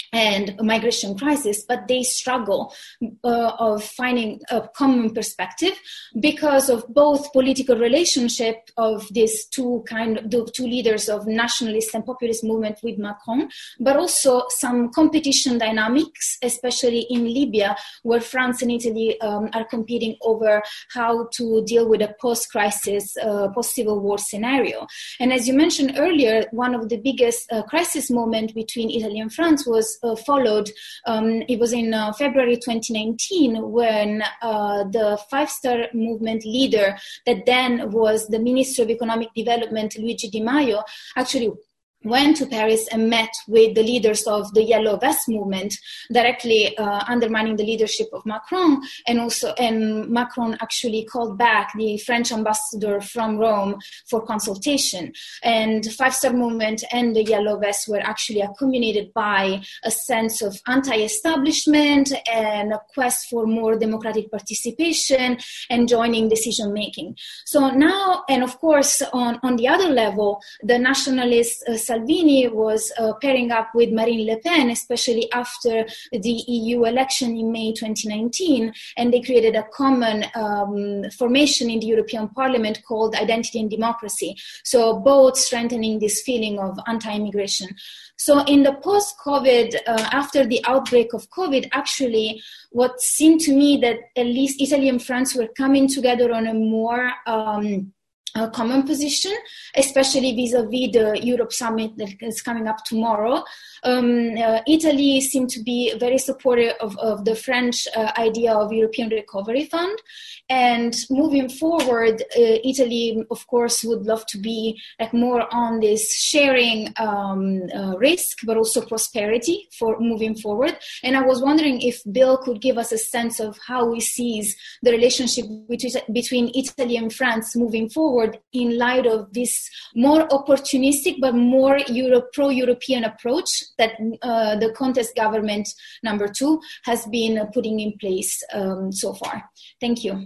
and migration crisis, but they struggle uh, of finding a common perspective because of both political relationship of these two kind the two leaders of nationalist and populist movement with Macron, but also some competition dynamics, especially in Libya, where France and Italy um, are competing over how to deal with a post-crisis, uh, post-civil war scenario. And as you mentioned earlier, one of the biggest uh, crisis moments between Italy and France was Uh, followed. Um, it was in uh, February twenty nineteen when uh, the Five Star Movement leader, that then was the Minister of Economic Development, Luigi Di Maio, actually went to Paris and met with the leaders of the Yellow Vest movement, directly uh, undermining the leadership of Macron. And also, and Macron actually called back the French ambassador from Rome for consultation. And Five Star Movement and the Yellow Vest were actually accompanied by a sense of anti-establishment and a quest for more democratic participation and joining decision making. So now, and of course, on, on the other level, the nationalist uh, Salvini was uh, pairing up with Marine Le Pen, especially after the E U election in May twenty nineteen, and they created a common um, formation in the European Parliament called Identity and Democracy. So both strengthening this feeling of anti-immigration. So in the post-COVID, uh, after the outbreak of COVID, actually, what seemed to me that at least Italy and France were coming together on a more um, a common position, especially vis-a-vis the Europe summit that is coming up tomorrow. Um, uh, Italy seemed to be very supportive of, of the French uh, idea of European Recovery Fund. And moving forward, uh, Italy, of course, would love to be like more on this sharing um, uh, risk, but also prosperity for moving forward. And I was wondering if Bill could give us a sense of how he sees the relationship between, between Italy and France moving forward in light of this more opportunistic but more Euro, pro-European approach that uh, the Conte's government, number two, has been uh, putting in place um, so far. Thank you.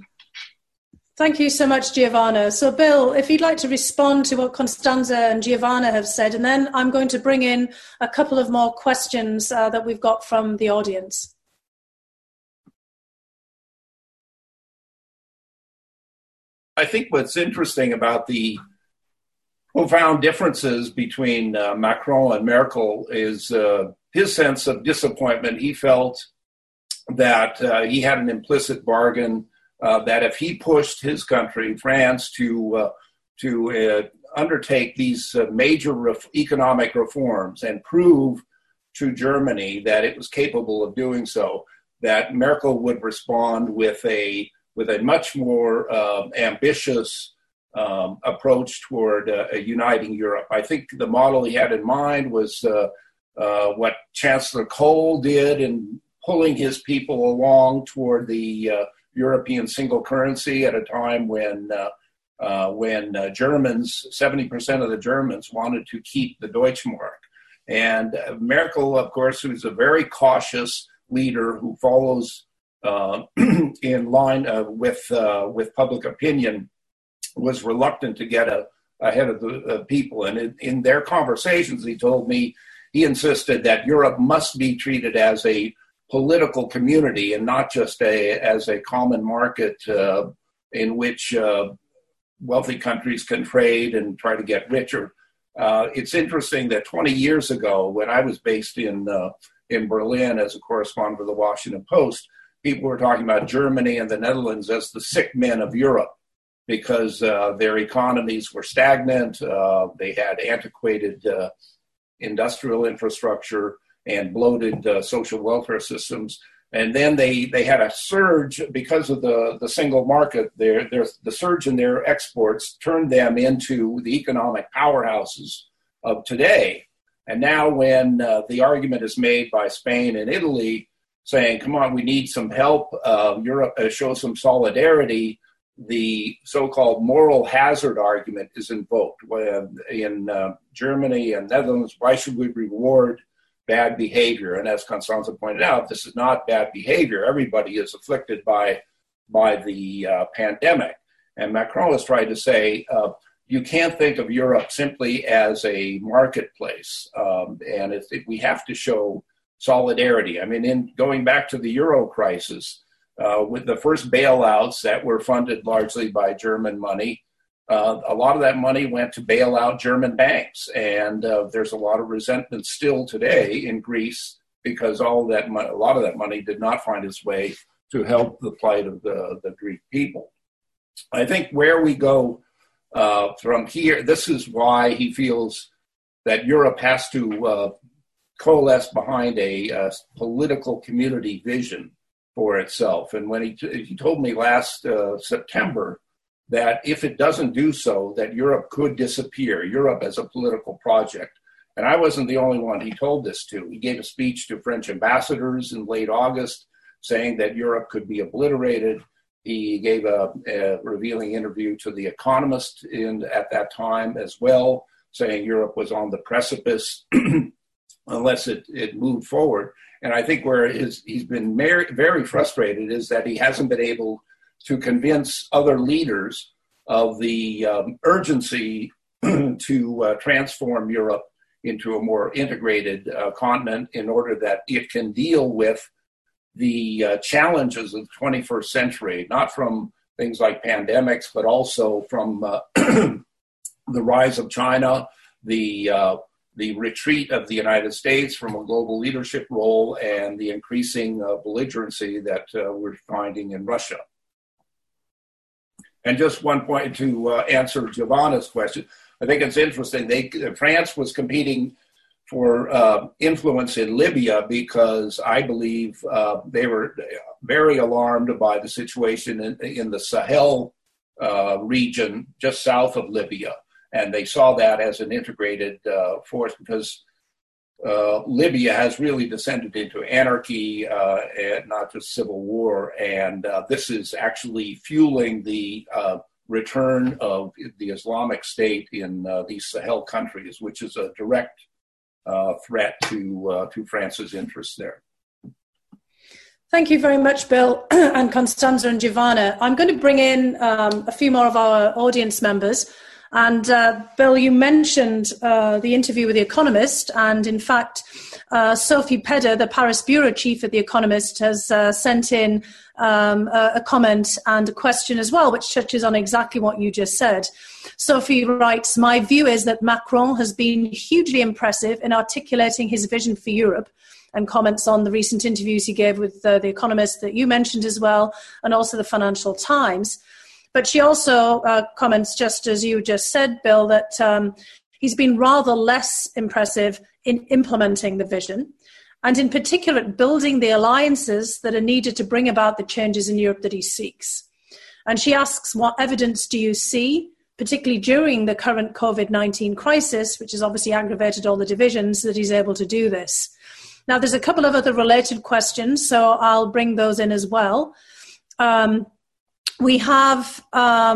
Thank you so much, Giovanna. So, Bill, if you'd like to respond to what Constanza and Giovanna have said, and then I'm going to bring in a couple of more questions uh, that we've got from the audience. I think what's interesting about the profound differences between uh, Macron and Merkel is uh, his sense of disappointment. He felt that uh, he had an implicit bargain uh, that if he pushed his country, France, to uh, to uh, undertake these uh, major ref- economic reforms and prove to Germany that it was capable of doing so, that Merkel would respond with a with a much more uh, ambitious um, approach toward uh, uniting Europe. I think the model he had in mind was uh, uh, what Chancellor Kohl did in pulling his people along toward the uh, European single currency at a time when uh, uh, when uh, Germans, seventy percent of the Germans wanted to keep the Deutschmark. And uh, Merkel, of course, who's a very cautious leader who follows uh, in line uh, with uh, with public opinion, was reluctant to get a, ahead of the uh, people. And in, in their conversations, he told me, he insisted that Europe must be treated as a political community and not just a as a common market uh, in which uh, wealthy countries can trade and try to get richer. Uh, it's interesting that twenty years ago, when I was based in uh, in Berlin as a correspondent for the Washington Post, people were talking about Germany and the Netherlands as the sick men of Europe because uh, their economies were stagnant, uh, they had antiquated uh, industrial infrastructure and bloated uh, social welfare systems. And then they, they had a surge because of the, the single market. Their, their, the surge in their exports turned them into the economic powerhouses of today. And now when uh, the argument is made by Spain and Italy saying, come on, we need some help, uh, Europe uh, show some solidarity, the so-called moral hazard argument is invoked. In uh, Germany and Netherlands, why should we reward bad behavior? And as Constanza pointed out, this is not bad behavior. Everybody is afflicted by, by the uh, pandemic. And Macron has tried to say, uh, you can't think of Europe simply as a marketplace. Um, and if, if we have to show solidarity. I mean, in going back to the Euro crisis, uh, with the first bailouts that were funded largely by German money, uh, a lot of that money went to bail out German banks. And uh, there's a lot of resentment still today in Greece because all that mo- a lot of that money did not find its way to help the plight of the, the Greek people. I think where we go uh, from here, this is why he feels that Europe has to uh, coalesce behind a uh, political community vision for itself. And when he, t- he told me last uh, September that if it doesn't do so, that Europe could disappear, Europe as a political project. And I wasn't the only one he told this to. He gave a speech to French ambassadors in late August saying that Europe could be obliterated. He gave a, a revealing interview to The Economist in, at that time as well, saying Europe was on the precipice unless it, it moved forward. And I think where his, he's been very, very frustrated is that he hasn't been able to convince other leaders of the um, urgency to uh, transform Europe into a more integrated uh, continent in order that it can deal with the uh, challenges of the twenty-first century, not from things like pandemics, but also from uh, the rise of China, the uh, the retreat of the United States from a global leadership role, and the increasing uh, belligerency that uh, we're finding in Russia. And just one point to uh, answer Giovanna's question, I think it's interesting. They France was competing for uh, influence in Libya because I believe uh, they were very alarmed by the situation in, in the Sahel uh, region just south of Libya. And they saw that as an integrated uh, force because uh, Libya has really descended into anarchy uh, and not just civil war. And uh, this is actually fueling the uh, return of the Islamic State in uh, these Sahel countries, which is a direct Uh, threat to uh, to France's interests there. Thank you very much, Bill, and Constanza and Giovanna. I'm going to bring in um, a few more of our audience members. And uh, Bill, you mentioned uh, the interview with The Economist, and in fact, uh, Sophie Pedder, the Paris bureau chief at The Economist, has uh, sent in um, a, a comment and a question as well, which touches on exactly what you just said. Sophie writes, "My view is that Macron has been hugely impressive in articulating his vision for Europe," and comments on the recent interviews he gave with uh, The Economist that you mentioned as well, and also the Financial Times. But she also uh, comments, just as you just said, Bill, that um, he's been rather less impressive in implementing the vision, and in particular at building the alliances that are needed to bring about the changes in Europe that he seeks. And she asks, what evidence do you see, particularly during the current COVID nineteen crisis, which has obviously aggravated all the divisions, that he's able to do this? Now, there's a couple of other related questions, so I'll bring those in as well. Um, We have um,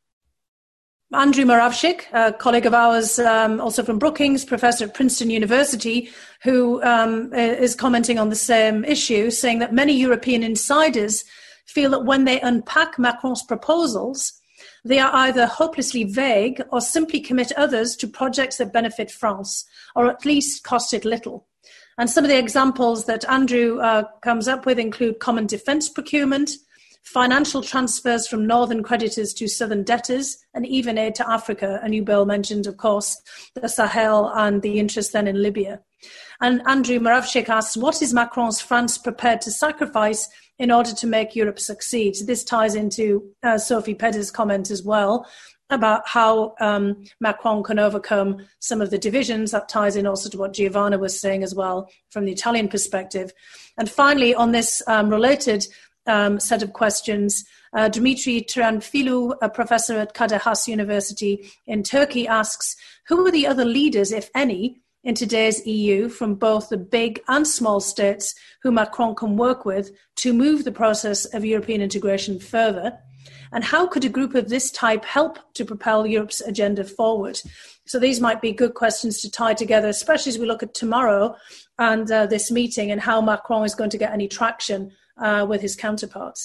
Andrew Moravchik, a colleague of ours, um, also from Brookings, professor at Princeton University, who um, is commenting on the same issue, saying that many European insiders feel that when they unpack Macron's proposals, they are either hopelessly vague or simply commit others to projects that benefit France, or at least cost it little. And some of the examples that Andrew uh, comes up with include common defence procurement, financial transfers from northern creditors to southern debtors, and even aid to Africa. And you, Bill, mentioned, of course, the Sahel and the interest then in Libya. And Andrew Moravchik asks, what is Macron's France prepared to sacrifice in order to make Europe succeed? So this ties into uh, Sophie Pedder's comment as well about how um, Macron can overcome some of the divisions. That ties in also to what Giovanna was saying as well from the Italian perspective. And finally, on this um, related Um, set of questions. Uh, Dimitri Tranfilou, a professor at Kadir Has University in Turkey, asks, who are the other leaders, if any, in today's E U from both the big and small states who Macron can work with to move the process of European integration further? And how could a group of this type help to propel Europe's agenda forward? So these might be good questions to tie together, especially as we look at tomorrow and uh, this meeting and how Macron is going to get any traction Uh, with his counterparts.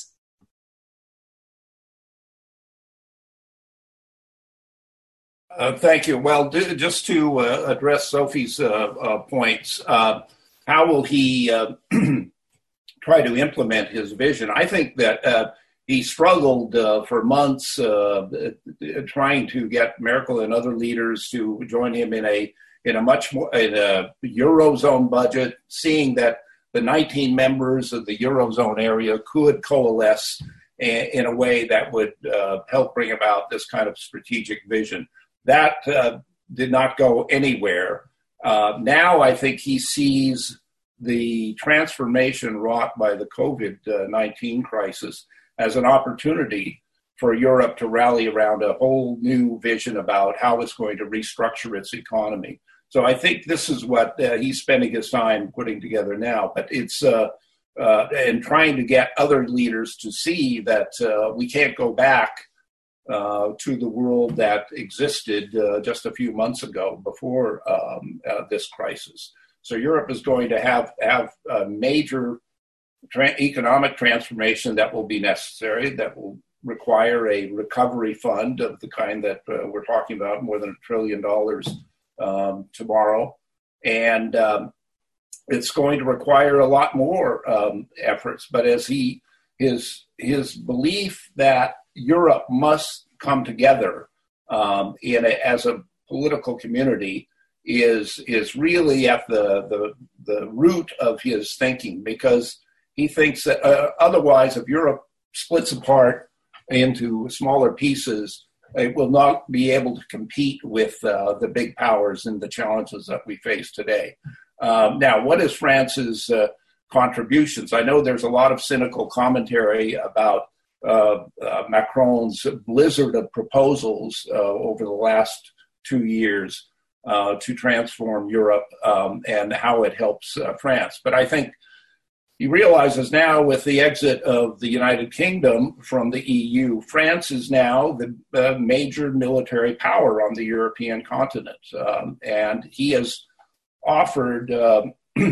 Uh, thank you. Well, do, just to uh, address Sophie's uh, uh, points, uh, how will he uh, try to implement his vision? I think that uh, he struggled uh, for months uh, trying to get Merkel and other leaders to join him in a in a much more in a Eurozone budget, seeing that the nineteen members of the Eurozone area could coalesce in a way that would uh, help bring about this kind of strategic vision. That uh, did not go anywhere. Uh, now I think he sees the transformation wrought by the COVID nineteen crisis as an opportunity for Europe to rally around a whole new vision about how it's going to restructure its economy. So I think this is what uh, he's spending his time putting together now. But it's uh, uh, and trying to get other leaders to see that uh, we can't go back uh, to the world that existed uh, just a few months ago before um, uh, this crisis. So Europe is going to have have a major tra- economic transformation that will be necessary, that will require a recovery fund of the kind that uh, we're talking about, more than a trillion dollars um, tomorrow. And um, it's going to require a lot more um, efforts. But as he, his, his belief that Europe must come together um, in a, as a political community is is really at the, the, the root of his thinking, because he thinks that uh, otherwise, if Europe splits apart into smaller pieces, it will not be able to compete with uh, the big powers and the challenges that we face today. Um, now, what is France's uh, contributions? I know there's a lot of cynical commentary about uh, uh, Macron's blizzard of proposals uh, over the last two years uh, to transform Europe um, and how it helps uh, France. But I think he realizes now, with the exit of the United Kingdom from the E U, France is now the uh, major military power on the European continent. Um, and he has offered uh,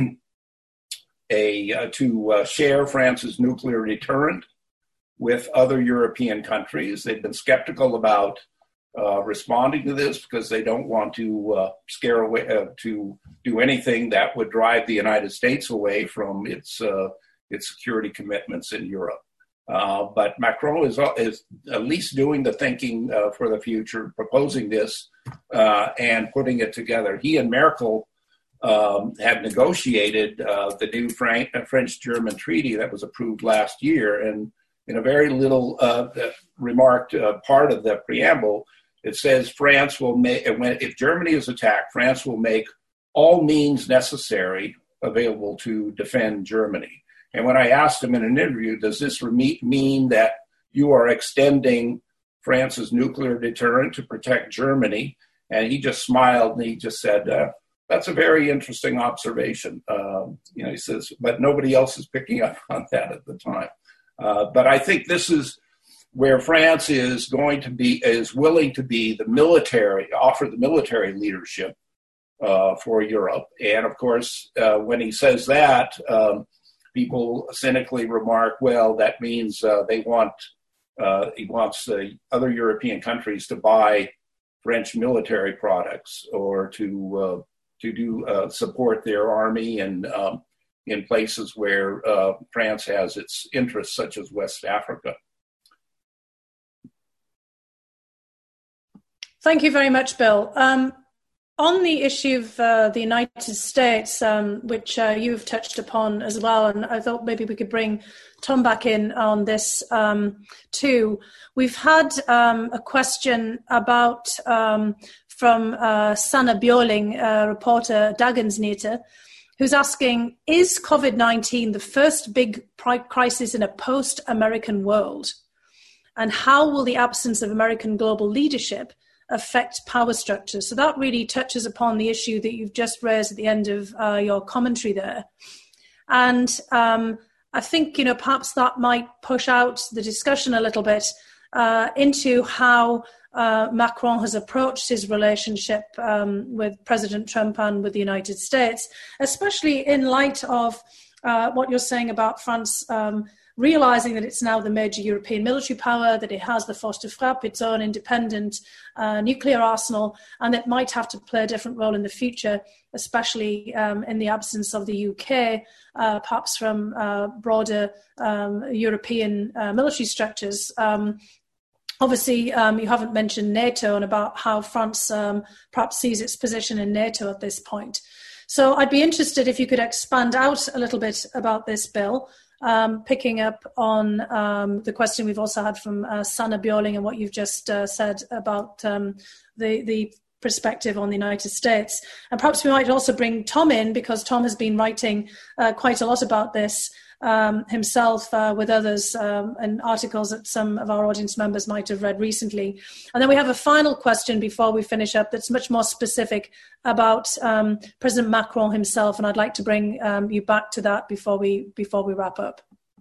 a uh, to uh, share France's nuclear deterrent with other European countries. They've been skeptical about uh, responding to this because they don't want to uh, scare away, uh, to do anything that would drive the United States away from its uh, its security commitments in Europe. Uh, but Macron is, is at least doing the thinking uh, for the future, proposing this uh, and putting it together. He and Merkel um, had negotiated uh, the new Frank, uh, French-German treaty that was approved last year. And in a very little uh, remarked uh, part of the preamble, it says France will make, if Germany is attacked, France will make all means necessary available to defend Germany. And when I asked him in an interview, does this mean that you are extending France's nuclear deterrent to protect Germany? And he just smiled and he just said, uh, that's a very interesting observation. Um, you know, he says, but nobody else is picking up on that at the time. Uh, but I think this is where France is going to be, is willing to be the military, offer the military leadership uh, for Europe. And of course, uh, when he says that, um, people cynically remark, well, that means uh, they want, uh, he wants uh, other European countries to buy French military products or to uh, to do uh, support their army and um, in places where uh, France has its interests, such as West Africa. Thank you very much, Bill. Um, on the issue of uh, the United States, um, which uh, you've touched upon as well, and I thought maybe we could bring Tom back in on this um, too. We've had um, a question about um, from uh, Sanna Björling, uh, reporter Dagens Nyheter, who's asking, is COVID nineteen the first big crisis in a post-American world? And how will the absence of American global leadership affect power structures? So that really touches upon the issue that you've just raised at the end of uh, your commentary there. And um, I think, you know, perhaps that might push out the discussion a little bit uh, into how uh, Macron has approached his relationship um, with President Trump and with the United States, especially in light of uh, what you're saying about France um, realizing that it's now the major European military power, that it has the force de frappe, its own independent uh, nuclear arsenal, and that might have to play a different role in the future, especially um, in the absence of the U K, uh, perhaps from uh, broader um, European uh, military structures. Um, Obviously, um, you haven't mentioned NATO and about how France um, perhaps sees its position in NATO at this point. So I'd be interested if you could expand out a little bit about this, Bill, um, picking up on um, the question we've also had from uh, Sanna Björling and what you've just uh, said about um, the, the perspective on the United States. And perhaps we might also bring Tom in, because Tom has been writing uh, quite a lot about this Um, himself uh, with others um, and articles that some of our audience members might have read recently. And then we have a final question before we finish up that's much more specific about um, President Macron himself, and I'd like to bring um, you back to that before we before we wrap up.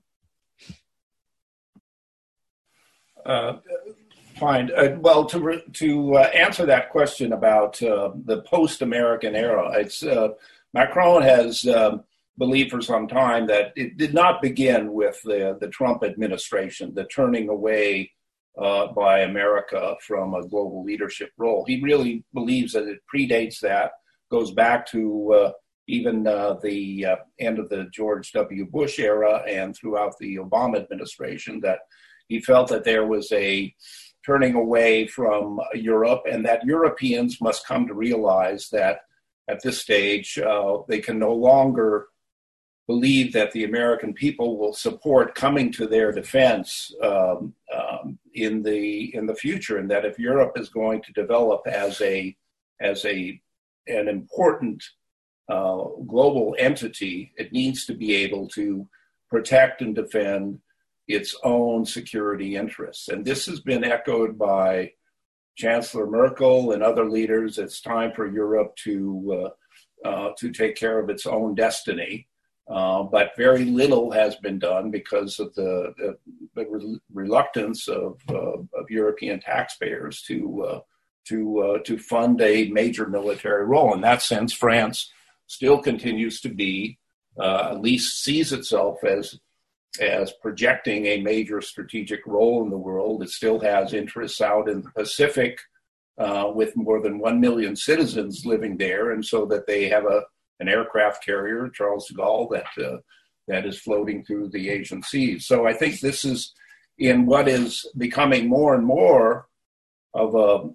Uh, fine. Uh, well, to re- to uh, answer that question about uh, the post-American era, it's uh, Macron has um, believed for some time that it did not begin with the, the Trump administration, the turning away uh, by America from a global leadership role. He really believes that it predates that, goes back to uh, even uh, the uh, end of the George W. Bush era and throughout the Obama administration, that he felt that there was a turning away from Europe and that Europeans must come to realize that at this stage uh, they can no longer believe that the American people will support coming to their defense um, um, in the in the future, and that if Europe is going to develop as a as a an important uh, global entity, it needs to be able to protect and defend its own security interests. And this has been echoed by Chancellor Merkel and other leaders. It's time for Europe to uh, uh, to take care of its own destiny. Uh, but very little has been done because of the, the, the re- reluctance of, uh, of European taxpayers to uh, to uh, to fund a major military role. In that sense, France still continues to be, uh, at least sees itself as as projecting a major strategic role in the world. It still has interests out in the Pacific uh, with more than one million citizens living there, and so that they have a an aircraft carrier, Charles de Gaulle, that uh, that is floating through the Asian seas. So I think this is in what is becoming more and more of a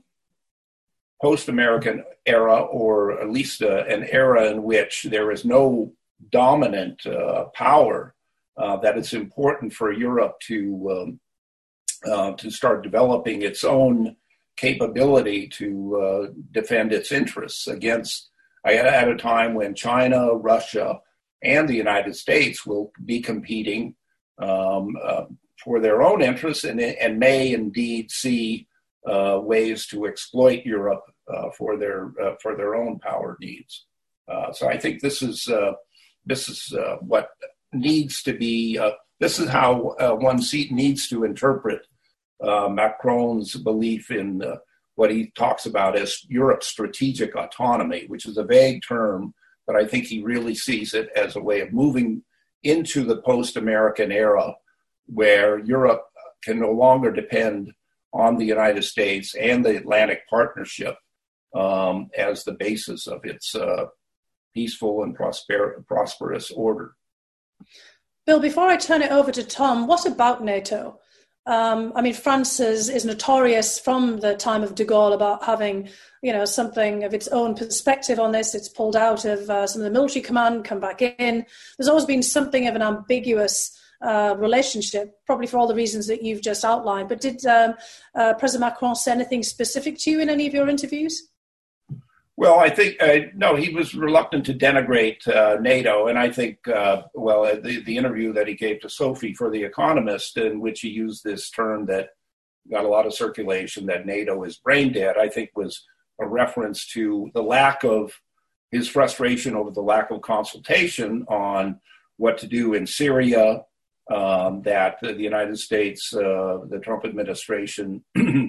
post-American era, or at least uh, an era in which there is no dominant uh, power, uh, that it's important for Europe to um, uh, to start developing its own capability to uh, defend its interests against at a time when China, Russia, and the United States will be competing um, uh, for their own interests, and, and may indeed see uh, ways to exploit Europe uh, for their uh, for their own power needs. Uh, so I think this is uh, this is uh, what needs to be. Uh, this is how uh, one seat needs to interpret uh, Macron's belief in Uh, what he talks about as Europe's strategic autonomy, which is a vague term, but I think he really sees it as a way of moving into the post-American era, where Europe can no longer depend on the United States and the Atlantic Partnership um, as the basis of its uh, peaceful and prosper- prosperous order. Bill, before I turn it over to Tom, what about NATO? Um, I mean, France is, is notorious from the time of de Gaulle about having, you know, something of its own perspective on this. It's pulled out of uh, some of the military command, come back in. There's always been something of an ambiguous uh, relationship, probably for all the reasons that you've just outlined. But did um, uh, President Macron say anything specific to you in any of your interviews? Well, I think, uh, no, he was reluctant to denigrate uh, NATO. And I think, uh, well, the, the interview that he gave to Sophie for The Economist, in which he used this term that got a lot of circulation, that NATO is brain dead, I think was a reference to the lack of his frustration over the lack of consultation on what to do in Syria, um, that the United States, uh, the Trump administration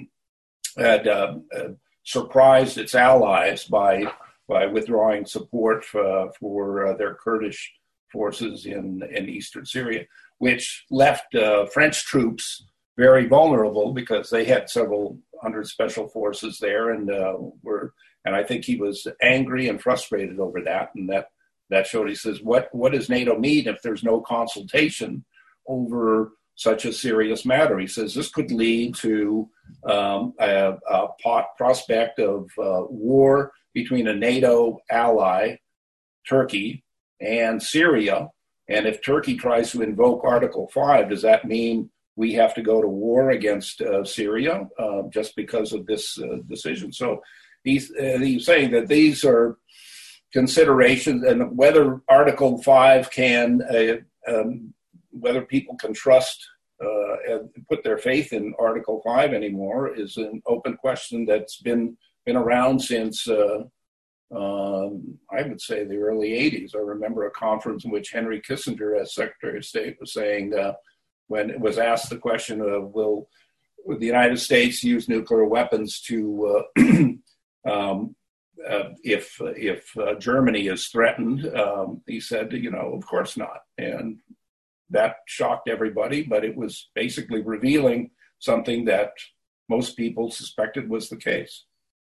had uh, uh, surprised its allies by by withdrawing support for, for uh, their Kurdish forces in, in eastern Syria, which left uh, French troops very vulnerable because they had several hundred special forces there, and uh, were. And I think he was angry and frustrated over that, and that that showed. He says, "What what does NATO mean if there's no consultation over such a serious matter?" He says this could lead to um, a, a pot prospect of uh, war between a NATO ally, Turkey, and Syria. And if Turkey tries to invoke Article five, does that mean we have to go to war against uh, Syria uh, just because of this uh, decision? So he's, uh, he's saying that these are considerations, and whether Article five can, uh, um, whether people can trust uh, and put their faith in Article five anymore is an open question that's been been around since, uh, um, I would say, the early eighties. I remember a conference in which Henry Kissinger, as Secretary of State, was saying, uh, when it was asked the question of, will, will the United States use nuclear weapons to, uh, um, uh, if if uh, Germany is threatened, um, he said, you know, of course not. And that shocked everybody, but it was basically revealing something that most people suspected was the case.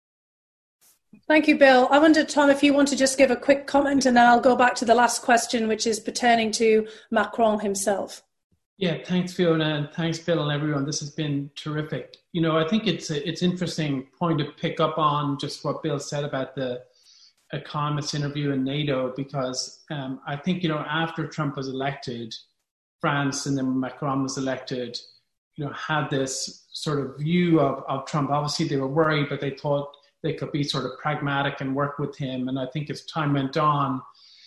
Thank you, Bill. I wonder, Tom, if you want to just give a quick comment, and then I'll go back to the last question, which is pertaining to Macron himself. Yeah, thanks, Fiona, and thanks, Bill, and everyone. This has been terrific. You know, I think it's a, it's interesting point to pick up on just what Bill said about the Economist interview in NATO, because um, I think, you know, after Trump was elected, France and then Macron was elected, you know, had this sort of view of, of Trump. Obviously, they were worried, but they thought they could be sort of pragmatic and work with him. And I think as time went on,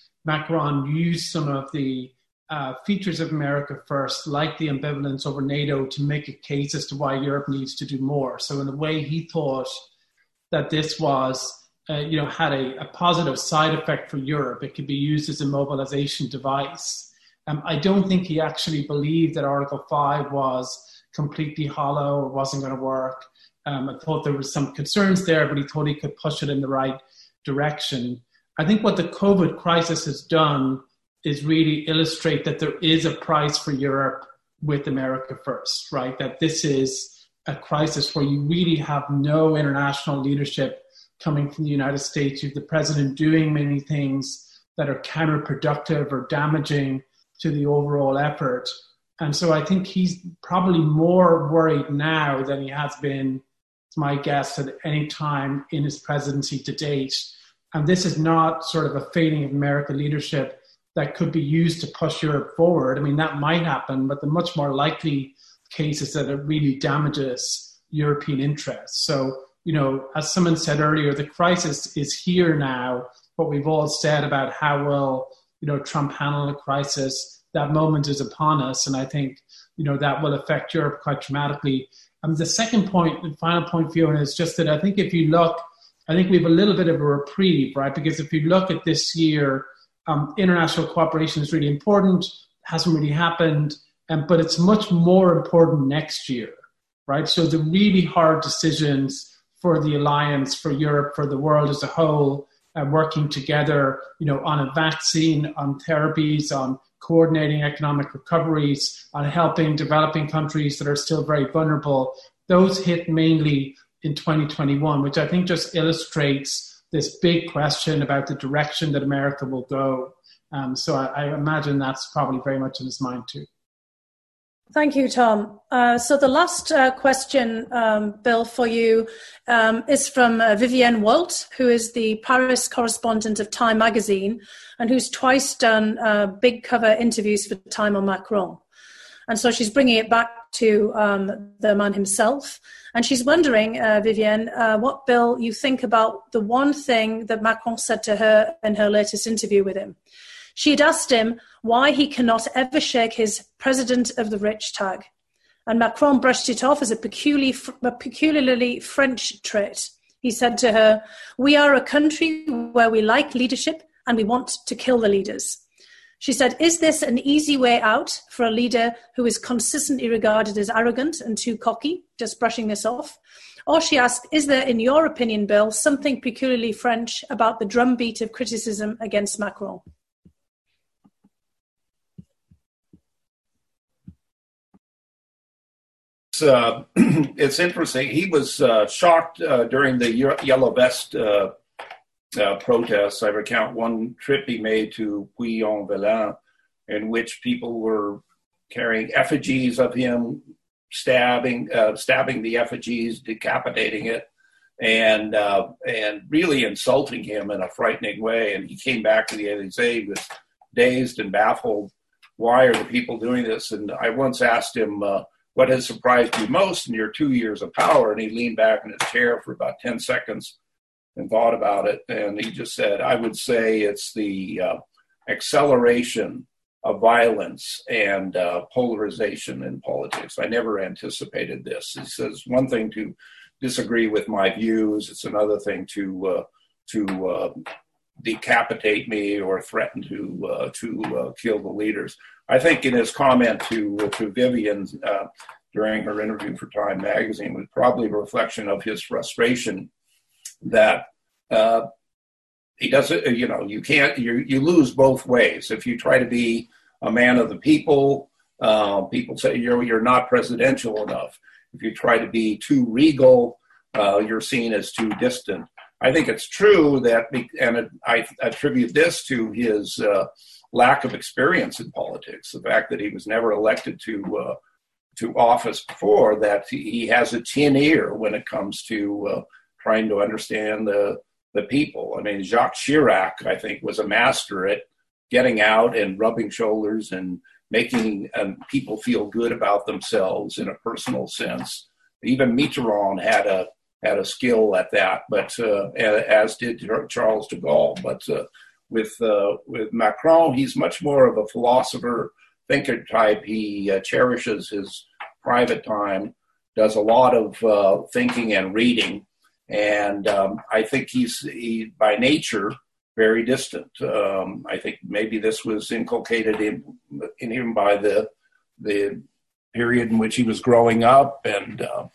Macron used some of the uh, features of America First, like the ambivalence over NATO, to make a case as to why Europe needs to do more. So in a way, he thought that this was, uh, you know, had a, a positive side effect for Europe. It could be used as a mobilization device. Um, I don't think he actually believed that Article five was completely hollow or wasn't going to work. Um, I thought there was some concerns there, but he thought he could push it in the right direction. I think what the COVID crisis has done is really illustrate that there is a price for Europe with America First, right? That this is a crisis where you really have no international leadership coming from the United States. You have the president doing many things that are counterproductive or damaging to the overall effort. And so I think he's probably more worried now than he has been, it's my guess, at any time in his presidency to date. And this is not sort of a fading of American leadership that could be used to push Europe forward. I mean, that might happen, but the much more likely case is that it really damages European interests. So, you know, as someone said earlier, the crisis is here now. What we've all said about how will, you know, Trump handle a crisis, that moment is upon us. And I think, you know, that will affect Europe quite dramatically. And the second point, and final point, Fiona, is just that I think if you look, I think we have a little bit of a reprieve, right? Because if you look at this year, um, international cooperation is really important, hasn't really happened, um, but it's much more important next year, right? So the really hard decisions for the alliance, for Europe, for the world as a whole, uh, working together, you know, on a vaccine, on therapies, on coordinating economic recoveries, on helping developing countries that are still very vulnerable, those hit mainly in twenty twenty-one, which I think just illustrates this big question about the direction that America will go. Um, so I, I imagine that's probably very much in his mind too. Thank you, Tom. Uh, so the last uh, question, um, Bill, for you um, is from uh, Vivienne Walt, who is the Paris correspondent of Time magazine and who's twice done uh, big cover interviews for Time on Macron. And so she's bringing it back to um, the man himself. And she's wondering, uh, Vivienne, uh, what, Bill, you think about the one thing that Macron said to her in her latest interview with him. She had asked him why he cannot ever shake his President of the Rich tag. And Macron brushed it off as a, peculiar, a peculiarly French trait. He said to her, "We are a country where we like leadership and we want to kill the leaders." She said, "Is this an easy way out for a leader who is consistently regarded as arrogant and too cocky?" Just brushing this off. Or she asked, "Is there, in your opinion, Bill, something peculiarly French about the drumbeat of criticism against Macron?" it's uh, it's interesting. He was uh, shocked uh, during the Yellow Vest uh, uh, protests. I recount one trip he made to Puy-en-Velin, in which people were carrying effigies of him, stabbing uh, stabbing the effigies, decapitating it, and uh, and really insulting him in a frightening way. And he came back to the Elysee, he was dazed and baffled. Why are the people doing this? And I once asked him, uh, what has surprised you most in your two years of power? And he leaned back in his chair for about ten seconds and thought about it. And he just said, I would say it's the uh, acceleration of violence and uh, polarization in politics. I never anticipated this. He says, one thing to disagree with my views, it's another thing to uh, to uh, decapitate me or threaten to uh, to uh, kill the leaders. I think in his comment to uh, to Vivian uh, during her interview for Time magazine was probably a reflection of his frustration that uh, he doesn't, you know, you can't, you you lose both ways. If you try to be a man of the people, uh, people say you're you're not presidential enough. If you try to be too regal, uh, you're seen as too distant. I think it's true that, and I attribute this to his uh, lack of experience in politics, the fact that he was never elected to uh, to office before, that he has a tin ear when it comes to uh, trying to understand the the people. I mean, Jacques Chirac, I think, was a master at getting out and rubbing shoulders and making um, people feel good about themselves in a personal sense. Even Mitterrand had a had a skill at that, but uh, as did Charles de Gaulle. But uh, with uh, with Macron, he's much more of a philosopher, thinker type. He uh, cherishes his private time, does a lot of uh, thinking and reading, and um, I think he's he, by nature very distant. Um, I think maybe this was inculcated in in him by the the period in which he was growing up, and uh,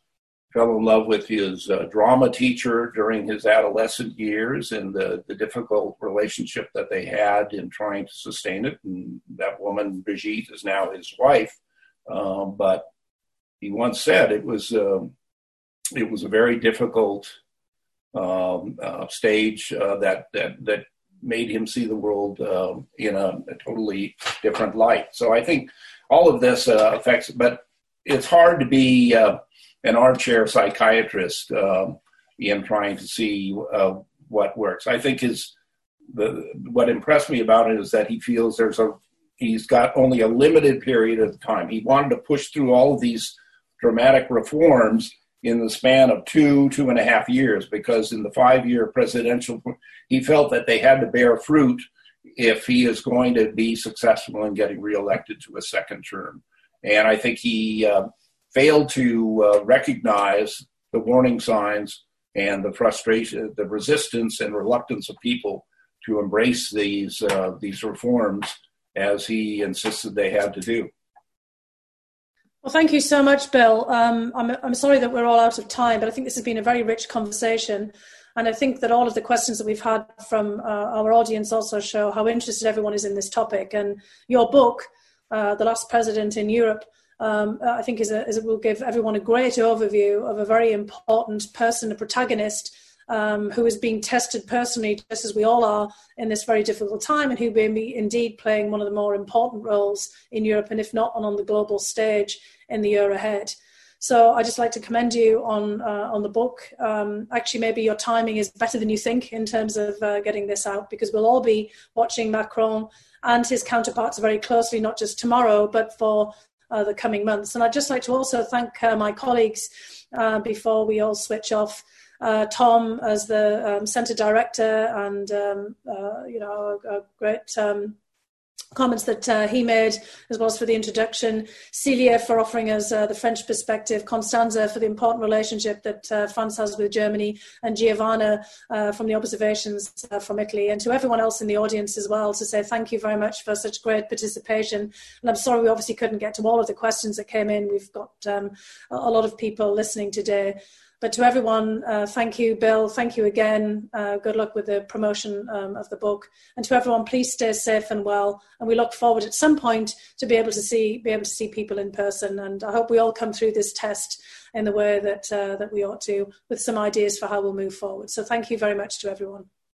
fell in love with his uh, drama teacher during his adolescent years and the, the difficult relationship that they had in trying to sustain it. And that woman, Brigitte, is now his wife. Um, but he once said it was, uh, it was a very difficult um, uh, stage uh, that, that, that made him see the world uh, in a, a totally different light. So I think all of this uh, affects, but it's hard to be uh, an armchair psychiatrist um, in trying to see uh, what works. I think his the what impressed me about it is that he feels there's a he's got only a limited period of time. He wanted to push through all of these dramatic reforms in the span of two two and a half years, because in the five-year presidential, he felt that they had to bear fruit if he is going to be successful in getting reelected to a second term. And I think he uh, failed to uh, recognize the warning signs and the frustration, the resistance and reluctance of people to embrace these uh, these reforms as he insisted they had to do. Well, thank you so much, Bill. Um, I'm, I'm sorry that we're all out of time, but I think this has been a very rich conversation. And I think that all of the questions that we've had from uh, our audience also show how interested everyone is in this topic. And your book, uh, The Last President in Europe, Um, I think is a, is a, will give everyone a great overview of a very important person, a protagonist um, who is being tested personally, just as we all are in this very difficult time, and who may be indeed playing one of the more important roles in Europe, and if not, on, on the global stage in the year ahead. So I'd just like to commend you on uh, on the book. Um, actually, maybe your timing is better than you think in terms of uh, getting this out, because we'll all be watching Macron and his counterparts very closely, not just tomorrow, but for Uh, the coming months. And I'd just like to also thank uh, my colleagues uh, before we all switch off. Uh, Tom as the um, centre director, and um, uh, you know, a, a great um, comments that uh, he made, as well as for the introduction. Celia for offering us uh, the French perspective. Constanza for the important relationship that uh, France has with Germany, and Giovanna uh, from the observations uh, from Italy, and to everyone else in the audience as well, to say thank you very much for such great participation. And I'm sorry we obviously couldn't get to all of the questions that came in. We've got um, a lot of people listening today. But to everyone, uh, thank you, Bill. Thank you again. Uh, good luck with the promotion um, of the book. And to everyone, please stay safe and well. And we look forward at some point to be able to see be able to see people in person. And I hope we all come through this test in the way that uh, that we ought to, with some ideas for how we'll move forward. So thank you very much to everyone.